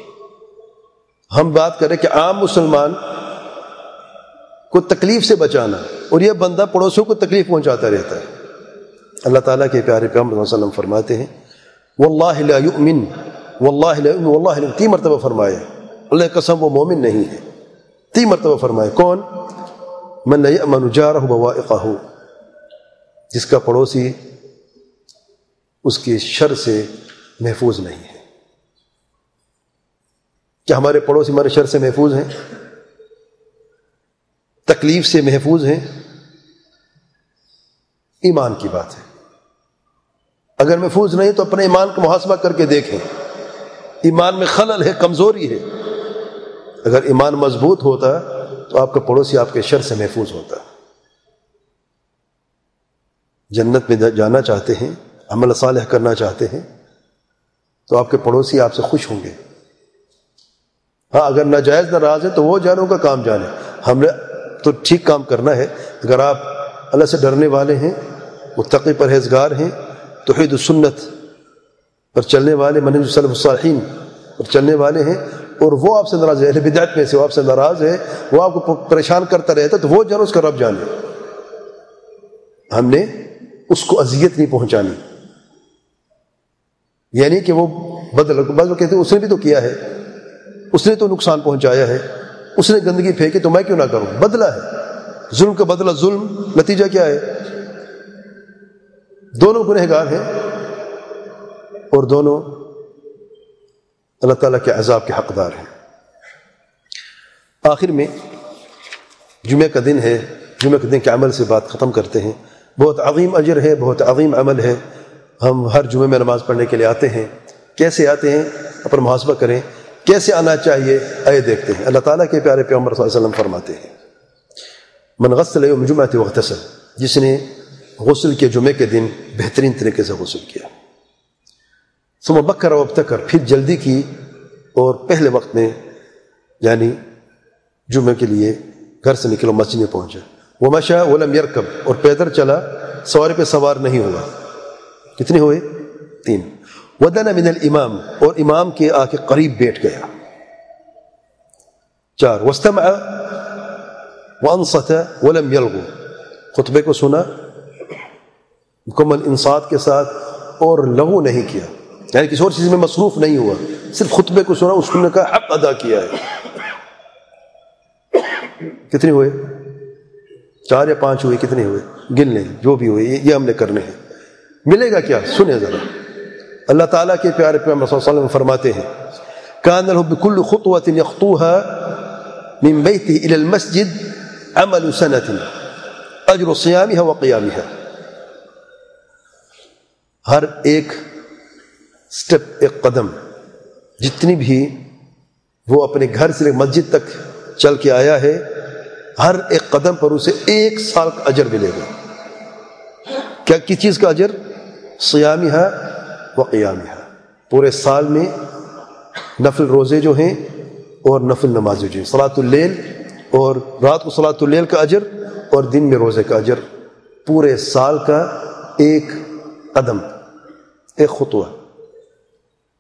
ہم بات کریں کہ عام مسلمان کو تکلیف سے بچانا، اور یہ بندہ پڑوسیوں کو تکلیف پہنچاتا رہتا ہے. اللہ تعالیٰ کے پیارے پیغمبر صلی اللہ علیہ وسلم فرماتے ہیں واللہ لا یؤمن، واللہ لا یؤمن، واللہ لا یؤمن، 3 مرتبہ فرمایا. اللہ کی قسم وہ مومن نہیں ہے. 3 مرتبہ فرمایا. کون؟ من لا یأمن جارہ بوائقہ، جس کا پڑوسی اس کی شر سے محفوظ نہیں ہے. کیا ہمارے پڑوسی ہمارے شر سے محفوظ ہیں؟ تکلیف سے محفوظ ہیں؟ ایمان کی بات ہے. اگر محفوظ نہیں تو اپنے ایمان کا محاسبہ کر کے دیکھیں. ایمان میں خلل ہے، کمزوری ہے. اگر ایمان مضبوط ہوتا تو آپ کا پڑوسی آپ کے شر سے محفوظ ہوتا. جنت میں جانا چاہتے ہیں، عمل صالح کرنا چاہتے ہیں، تو آپ کے پڑوسی آپ سے خوش ہوں گے. ہاں اگر ناجائز ناراض ہے تو وہ جانوں کا کام جانے، ہم نے تو ٹھیک کام کرنا ہے. اگر آپ اللہ سے ڈرنے والے ہیں، متقی پرہیزگار ہیں، توحید السنت پر چلنے والے، منہج سلف الصالحین پر چلنے والے ہیں، اور وہ آپ سے ناراض ہے، اہل بدعت میں سے وہ آپ سے ناراض ہے، وہ آپ کو پریشان کرتا رہتا، تو وہ جانو اس کا رب جانے. ہم نے اس کو اذیت نہیں پہنچانی. یعنی کہ وہ بدل کہتے ہیں اس نے بھی تو کیا ہے، اس نے تو نقصان پہنچایا ہے، اس نے گندگی پھینکی تو میں کیوں نہ کروں. بدلہ ہے، ظلم کا بدلہ ظلم. نتیجہ کیا ہے؟ دونوں گنہگار ہیں، اور دونوں اللہ تعالیٰ کے عذاب کے حقدار ہیں. آخر میں جمعہ کا دن ہے، جمعہ کے دن کے عمل سے بات ختم کرتے ہیں. بہت عظیم اجر ہے، بہت عظیم عمل ہے. ہم ہر جمعے میں نماز پڑھنے کے لیے آتے ہیں. کیسے آتے ہیں؟ اپنا محاسبہ کریں. کیسے آنا چاہیے؟ آئے دیکھتے ہیں. اللہ تعالیٰ کے پیارے پیغمبر صلی اللہ علیہ وسلم فرماتے ہیں من غسل یوم الجمعۃ واغتسل، جس نے غسل کے جمعے کے دن بہترین طریقے سے غسل کیا، ثم بکر وابتکر، پھر جلدی کی اور پہلے وقت میں یعنی جمعے کے لیے گھر سے نکلو، مسجد میں پہنچا. ومشى ولم يركب، اور پیدل چلا، سواری پہ سوار نہیں ہوا. کتنے ہوئے؟ 3. ودنا من الامام، اور امام کے آ کے قریب بیٹھ گیا. 4. واستمع وانصت ولم يلغو، خطبے کو سنا مکمل انصات کے ساتھ اور لغو نہیں کیا، یعنی کسی اور چیز میں مصروف نہیں ہوا، صرف خطبے کو سنا، اس نے کہا حق ادا کیا ہے. کتنے ہوئے؟ 4 یا 5 ہوئے؟ کتنے ہوئے؟ گن لیں، جو بھی ہوئے یہ ہم نے کرنے ہیں. ملے گا کیا؟ سنیں ذرا. اللہ تعالیٰ کے پیارے پیغمبر صلی اللہ علیہ وسلم فرماتے ہیں کان له بكل خطوة يخطوها من بيته إلى المسجد عمل سنة أجر صيامها وقيامها. ہر ایک سٹیپ، ایک قدم، جتنی بھی وہ اپنے گھر سے مسجد تک چل کے آیا ہے، ہر ایک قدم پر اسے 1 سال کا اجر ملے گا. کیا کس چیز کا اجر؟ صیامها وقیامها، پورے سال میں نفل روزے جو ہیں اور نفل نمازیں جو ہیں، صلاۃ اللیل، اور رات کو صلاۃ اللیل کا اجر اور دن میں روزے کا اجر، پورے سال کا 1 قدم، 1 خطوہ،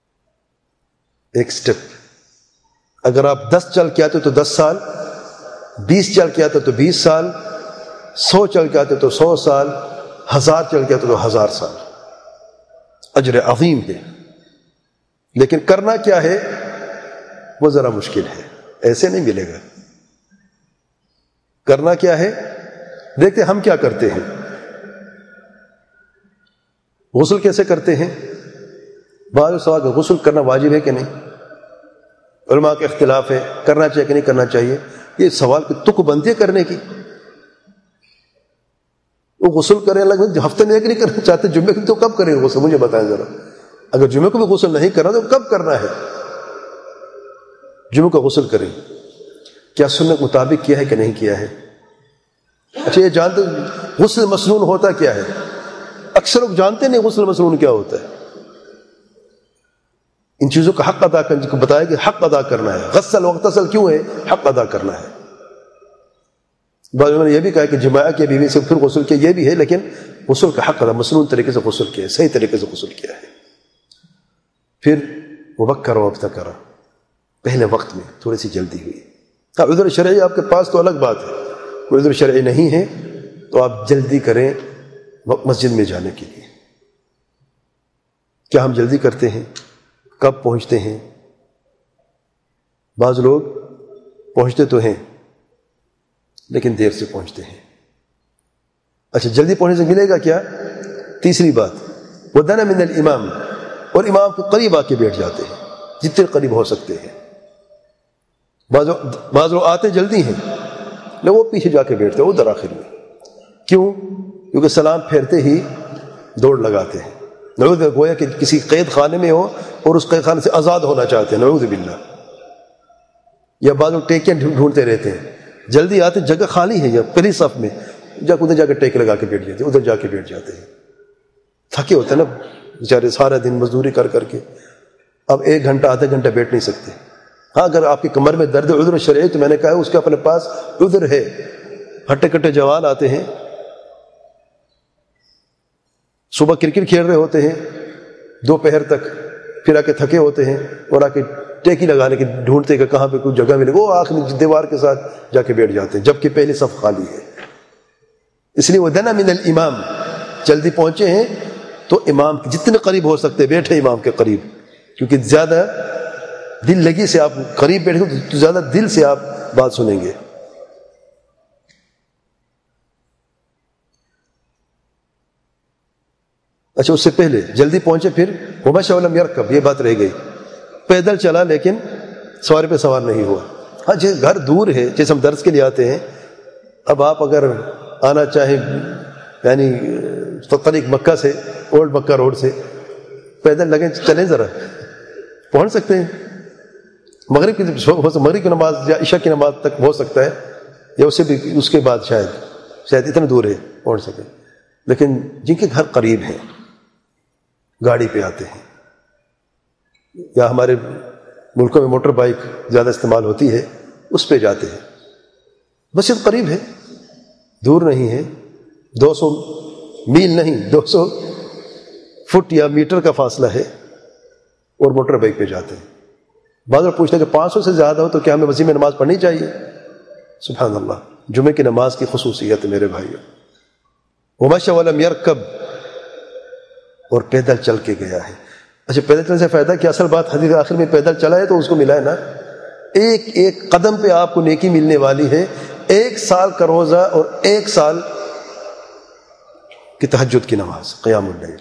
1 سٹیپ. اگر آپ 10 چل کے آتے تو 10 سال، 20 چل کے آتے تو 20 سال، 100 چل کے آتے تو 100 سال، 1000 چل کے آتے تو 1000 سال. اجر عظیم ہے. لیکن کرنا کیا ہے وہ ذرا مشکل ہے، ایسے نہیں ملے گا. کرنا کیا ہے؟ دیکھتے ہم کیا کرتے ہیں. غسل کیسے کرتے ہیں؟ بعض سوال کہ غسل کرنا واجب ہے کہ نہیں، علماء کا اختلاف ہے، کرنا چاہیے کہ نہیں کرنا چاہیے. یہ سوال کی تک بنتی ہے کرنے کی. وہ غسل کرے لگ ہفتے میں ایک نہیں کرنا چاہتے، جمعے کو تو کب کریں گے غسل؟ مجھے بتائیں ذرا. اگر جمعے کو بھی غسل نہیں کرنا تو کب کرنا ہے؟ جمعے کو غسل کریں. کیا سنت مطابق کیا ہے کہ نہیں کیا ہے؟ اچھا یہ جانتے غسل مسنون ہوتا کیا ہے؟ اکثر لوگ جانتے نہیں غسل مسنون کیا ہوتا ہے. ان چیزوں کا حق ادا کرنے کو بتایا کہ حق ادا کرنا ہے. غسل وغتسل کیوں ہے؟ حق ادا کرنا ہے. بعض نے یہ بھی کہا کہ جماع کے بیوی سے پھر غسل کیا، یہ بھی ہے، لیکن غسل کا حق ادا، مسنون طریقے سے غسل کیا ہے، صحیح طریقے سے غسل کیا ہے. پھر وبکر وابتکر، پہلے وقت میں تھوڑی سی جلدی ہوئی. عذر شرعی آپ کے پاس تو الگ بات ہے، کوئی عذر شرعی نہیں ہے تو آپ جلدی کریں مسجد میں جانے کے لیے. کیا ہم جلدی کرتے ہیں؟ کب پہنچتے ہیں؟ بعض لوگ پہنچتے تو ہیں لیکن دیر سے پہنچتے ہیں. اچھا جلدی پہنچنے سے ملے گا کیا؟ تیسری بات وَدَنَ مِنَ الْإِمَامِ، اور امام کے قریب آ کے بیٹھ جاتے ہیں جتنے قریب ہو سکتے ہیں. بعض لوگ آتے جلدی ہیں لیکن وہ پیچھے جا کے بیٹھتے ہیں ادھر آخر میں. کیوں؟ کیونکہ سلام پھیرتے ہی دوڑ لگاتے ہیں. نعوذ گویا کہ کسی قید خانے میں ہو اور اس قید خانے سے آزاد ہونا چاہتے ہیں، نعوذ باللہ. یا بعض لوگ ٹیکیں ڈھونڈتے رہتے ہیں، جلدی آتے جگہ خالی ہے یا پہلی صف میں ادھر جا کے ٹیک لگا کے بیٹھ جاتے ہیں، ادھر جا کے بیٹھ جاتے ہیں. تھکے ہوتے ہیں نا بیچارے سارا دن مزدوری کر کر کے. اب 1 گھنٹہ آدھا گھنٹہ بیٹھ نہیں سکتے. ہاں اگر آپ کی کمر میں درد عذر شرعی تو میں نے کہا اس کا اپنے پاس عذر ہے. ہٹے کٹے جوان آتے ہیں، صبح کرکٹ کھیل رہے ہوتے ہیں دوپہر تک، پھر آ کے تھکے ہوتے ہیں اور آ کے ٹیکی لگانے کی ڈھونڈتے کہ کہاں پہ کوئی جگہ ملے، وہ آخر دیوار کے ساتھ جا کے بیٹھ جاتے ہیں جبکہ پہلی صف خالی ہے. اس لیے وَدَنَ مِنَ الْإِمَامِ، جلدی پہنچے ہیں تو امام کے جتنے قریب ہو سکتے بیٹھے امام کے قریب، کیونکہ زیادہ دل لگی سے آپ قریب بیٹھے تو زیادہ دل سے آپ بات سنیں گے. اچھا اس سے پہلے جلدی پہنچے، پھر وَمَشَى وَلَمْ يَرْكَبْ، یہ بات رہ گئی. پیدل چلا لیکن سواری پہ سوار نہیں ہوا. ہاں جس گھر دور ہے، جیسے ہم درس کے لیے آتے ہیں، اب آپ اگر آنا چاہیں یعنی طریق مکہ سے، اولڈ مکہ روڈ سے پیدل لگیں چلیں ذرا، پہنچ سکتے ہیں. مغرب کی نماز یا عشاء کی نماز تک ہو سکتا ہے، یا اس سے بھی اس کے بعد شاید اتنا دور ہے پہنچ سکے. لیکن جن کے گھر قریب ہیں گاڑی پہ آتے ہیں، یا ہمارے ملکوں میں موٹر بائک زیادہ استعمال ہوتی ہے، اس پہ جاتے ہیں. مسجد قریب ہے، دور نہیں ہے، 200 میل نہیں 200 فٹ یا میٹر کا فاصلہ ہے، اور موٹر بائک پہ جاتے ہیں. بعض لوگ پوچھتے ہیں کہ 500 سے زیادہ ہو تو کیا ہمیں مسجد میں نماز پڑھنی چاہیے؟ سبحان اللہ، جمعے کی نماز کی خصوصیت ہے میرے بھائیوں. وَمَشَى وَلَمْ يَرْكَبْ، اور پیدل چل کے گیا ہے. اچھا پیدل چلنے سے فائدہ کیا؟ اصل بات حدیث آخر میں پیدل چلا ہے تو اس کو ملا ہے نا، ایک ایک قدم پہ آپ کو نیکی ملنے والی ہے. 1 سال کا روزہ اور 1 سال کی تہجد کی نماز، قیام اللیل.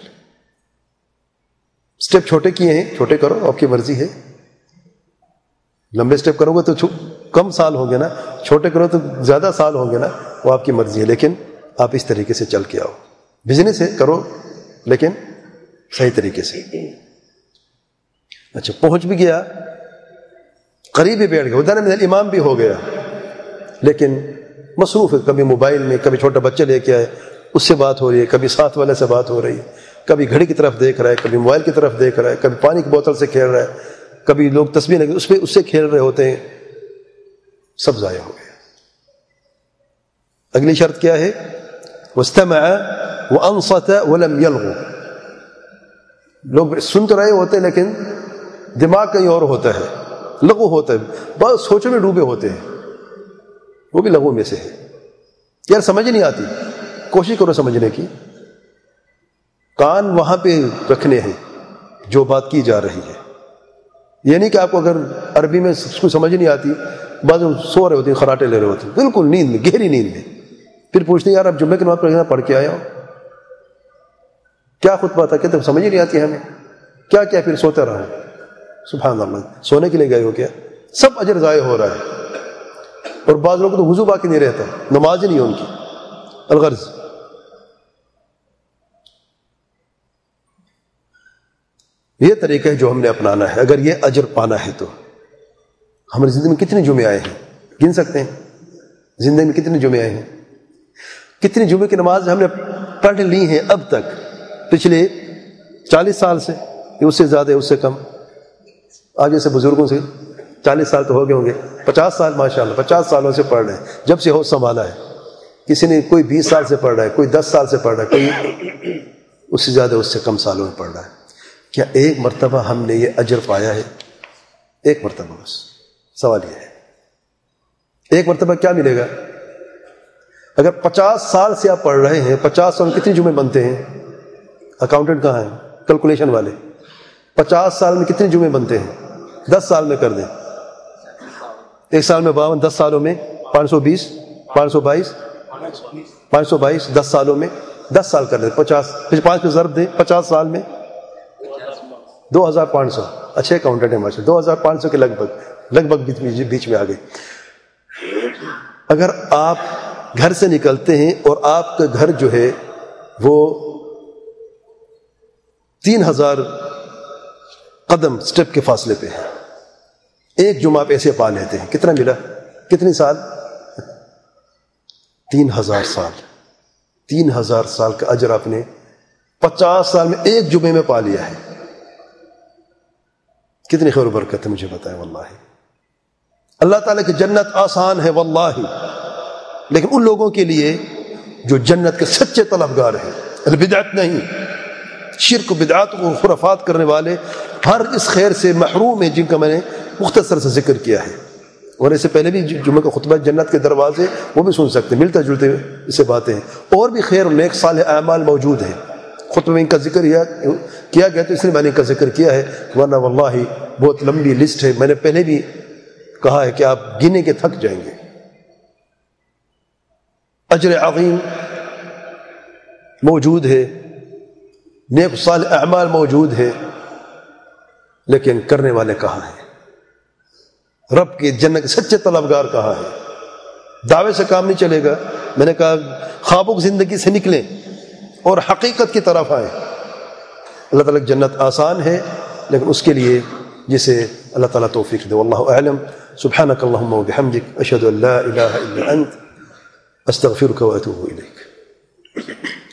سٹیپ چھوٹے کیے ہیں، چھوٹے کرو، آپ کی مرضی ہے. لمبے سٹیپ کرو گے تو کم سال ہوں گے نا، چھوٹے کرو تو زیادہ سال ہوں گے نا، وہ آپ کی مرضی ہے. لیکن آپ اس طریقے سے چل کے آؤ. بزنس ہے کرو لیکن صحیح طریقے سے. اچھا پہنچ بھی گیا، قریب ہی بیٹھ گیا، ادھر میں امام بھی ہو گیا، لیکن مصروف ہے، کبھی موبائل میں، کبھی چھوٹا بچہ لے کے آئے اس سے بات ہو رہی ہے، کبھی ساتھ والے سے بات ہو رہی ہے، کبھی گھڑی کی طرف دیکھ رہا ہے، کبھی موبائل کی طرف دیکھ رہا ہے، کبھی پانی کی بوتل سے کھیل رہا ہے، کبھی لوگ تسبیح لگے اس سے کھیل رہے ہوتے ہیں. سب ضائع ہو گیا. اگلی شرط کیا ہے؟ وَاسْتَمَعَ وَأَنصَتَ وَلَمْ يَلْغُ. لوگ سن تو رہے ہوتے ہیں لیکن دماغ کہیں اور ہوتا ہے، لغو ہوتا ہے، بس سوچوں میں ڈوبے ہوتے ہیں. وہ بھی لغو میں سے ہے. یار سمجھ نہیں آتی، کوشش کرو سمجھنے کی. کان وہاں پہ رکھنے ہیں جو بات کی جا رہی ہے. یہ نہیں کہ آپ کو اگر عربی میں اس کو سمجھ نہیں آتی، بعض سو رہے ہوتے ہیں، خراٹے لے رہے ہوتے ہیں بالکل نیند میں، گہری نیند میں، پھر پوچھتے ہیں یار اب جمعے کی نماز پڑھ کے آیا ہو، کیا خطبہ تھا، کہتے سمجھ ہی نہیں آتی ہمیں، کیا کیا پھر سوتے رہا. سبحان اللہ، سونے کے لیے گئے ہو کیا؟ سب اجر ضائع ہو رہا ہے. اور بعض لوگوں کو تو وضو باقی نہیں رہتا، نماز ہی نہیں ہے ان کی. الغرض یہ طریقہ ہے جو ہم نے اپنانا ہے اگر یہ اجر پانا ہے. تو ہماری زندگی میں کتنے جمعے آئے ہیں، گن سکتے ہیں؟ زندگی میں کتنے جمعے آئے ہیں؟ کتنی جمعے کی نماز ہم نے پڑھ لی ہیں اب تک پچھلے 40 سال سے؟ یہ اس سے زیادہ ہے، اس سے کم؟ آگے سے بزرگوں سے 40 سال تو ہو گئے ہوں گے، 50 سال ماشاءاللہ 50 سالوں سے پڑھ رہے ہیں، جب سے ہوش سنبھالا ہے. کسی نے کوئی 20 سال سے پڑھ رہا ہے، کوئی 10 سال سے پڑھ رہا ہے، کوئی اس سے زیادہ اس سے کم سالوں میں پڑھ رہا ہے. کیا ایک مرتبہ ہم نے یہ اجر پایا ہے؟ ایک مرتبہ بس. سوال یہ ہے ایک مرتبہ کیا ملے گا؟ اگر 50 سال سے آپ پڑھ رہے ہیں، 50 سال میں کتنے جمعے بنتے ہیں؟ اکاؤنٹنٹ کہاں ہیں؟ کیلکولیشن والے. 50 سال میں کتنے جمعے بنتے ہیں؟ 10 سال میں کر دیں. ایک سال میں 52، 10 سالوں میں 520، 522، 522 10 سالوں میں 10 سال کر دیں. 50 پھر 5 پہ ضرب دیں، 50 سال میں 2500. اچھے اکاؤنٹنٹ ہیں ماشاء اللہ. 2500 کے لگ بھگ بیچ میں آ گئے. اگر آپ گھر سے نکلتے ہیں اور آپ کا گھر جو ہے وہ 3000 قدم سٹیپ کے فاصلے پہ ہے، ایک جمعہ آپ ایسے پا لیتے ہیں، کتنا ملا؟ کتنی سال؟ 3000 سال. 3000 سال کا اجر آپ نے 50 سال میں ایک جمعے میں پا لیا ہے. کتنی خیر و برکت ہے، مجھے بتائیں. واللہ اللہ تعالیٰ کی جنت آسان ہے واللہ، لیکن ان لوگوں کے لیے جو جنت کے سچے طلبگار ہیں، البدعت نہیں، شرک و بدعات و خرافات کرنے والے ہر اس خیر سے محروم ہیں، جن کا میں نے مختصر سے ذکر کیا ہے. اور اس سے پہلے بھی جمعہ کا خطبہ جنت کے دروازے وہ بھی سن سکتے ہیں، ملتا جلتے اس سے باتیں ہیں. اور بھی خیر و نیک صالح اعمال موجود ہیں. خطبہ میں ان کا ذکر کیا گیا تو اس لیے میں نے ان کا ذکر کیا ہے، ورنہ واللہ بہت لمبی لسٹ ہے. میں نے پہلے بھی کہا ہے کہ آپ گنے کے تھک جائیں گے. اجر عظیم موجود ہے، نیک صالح اعمال موجود ہے، لیکن کرنے والے کہاں ہیں؟ رب کے جنت کے سچے طلبگار کہاں ہیں؟ دعوے سے کام نہیں چلے گا. میں نے کہا خوابوں کی زندگی سے نکلیں اور حقیقت کی طرف آئیں. اللہ تعالیٰ کی جنت آسان ہے، لیکن اس کے لیے جسے اللہ تعالیٰ توفیق دے. واللہ اعلم. سبحانک اللہم و بحمدک، اشہد ان لا الہ الا انت، استغفرک و اتوب الیک.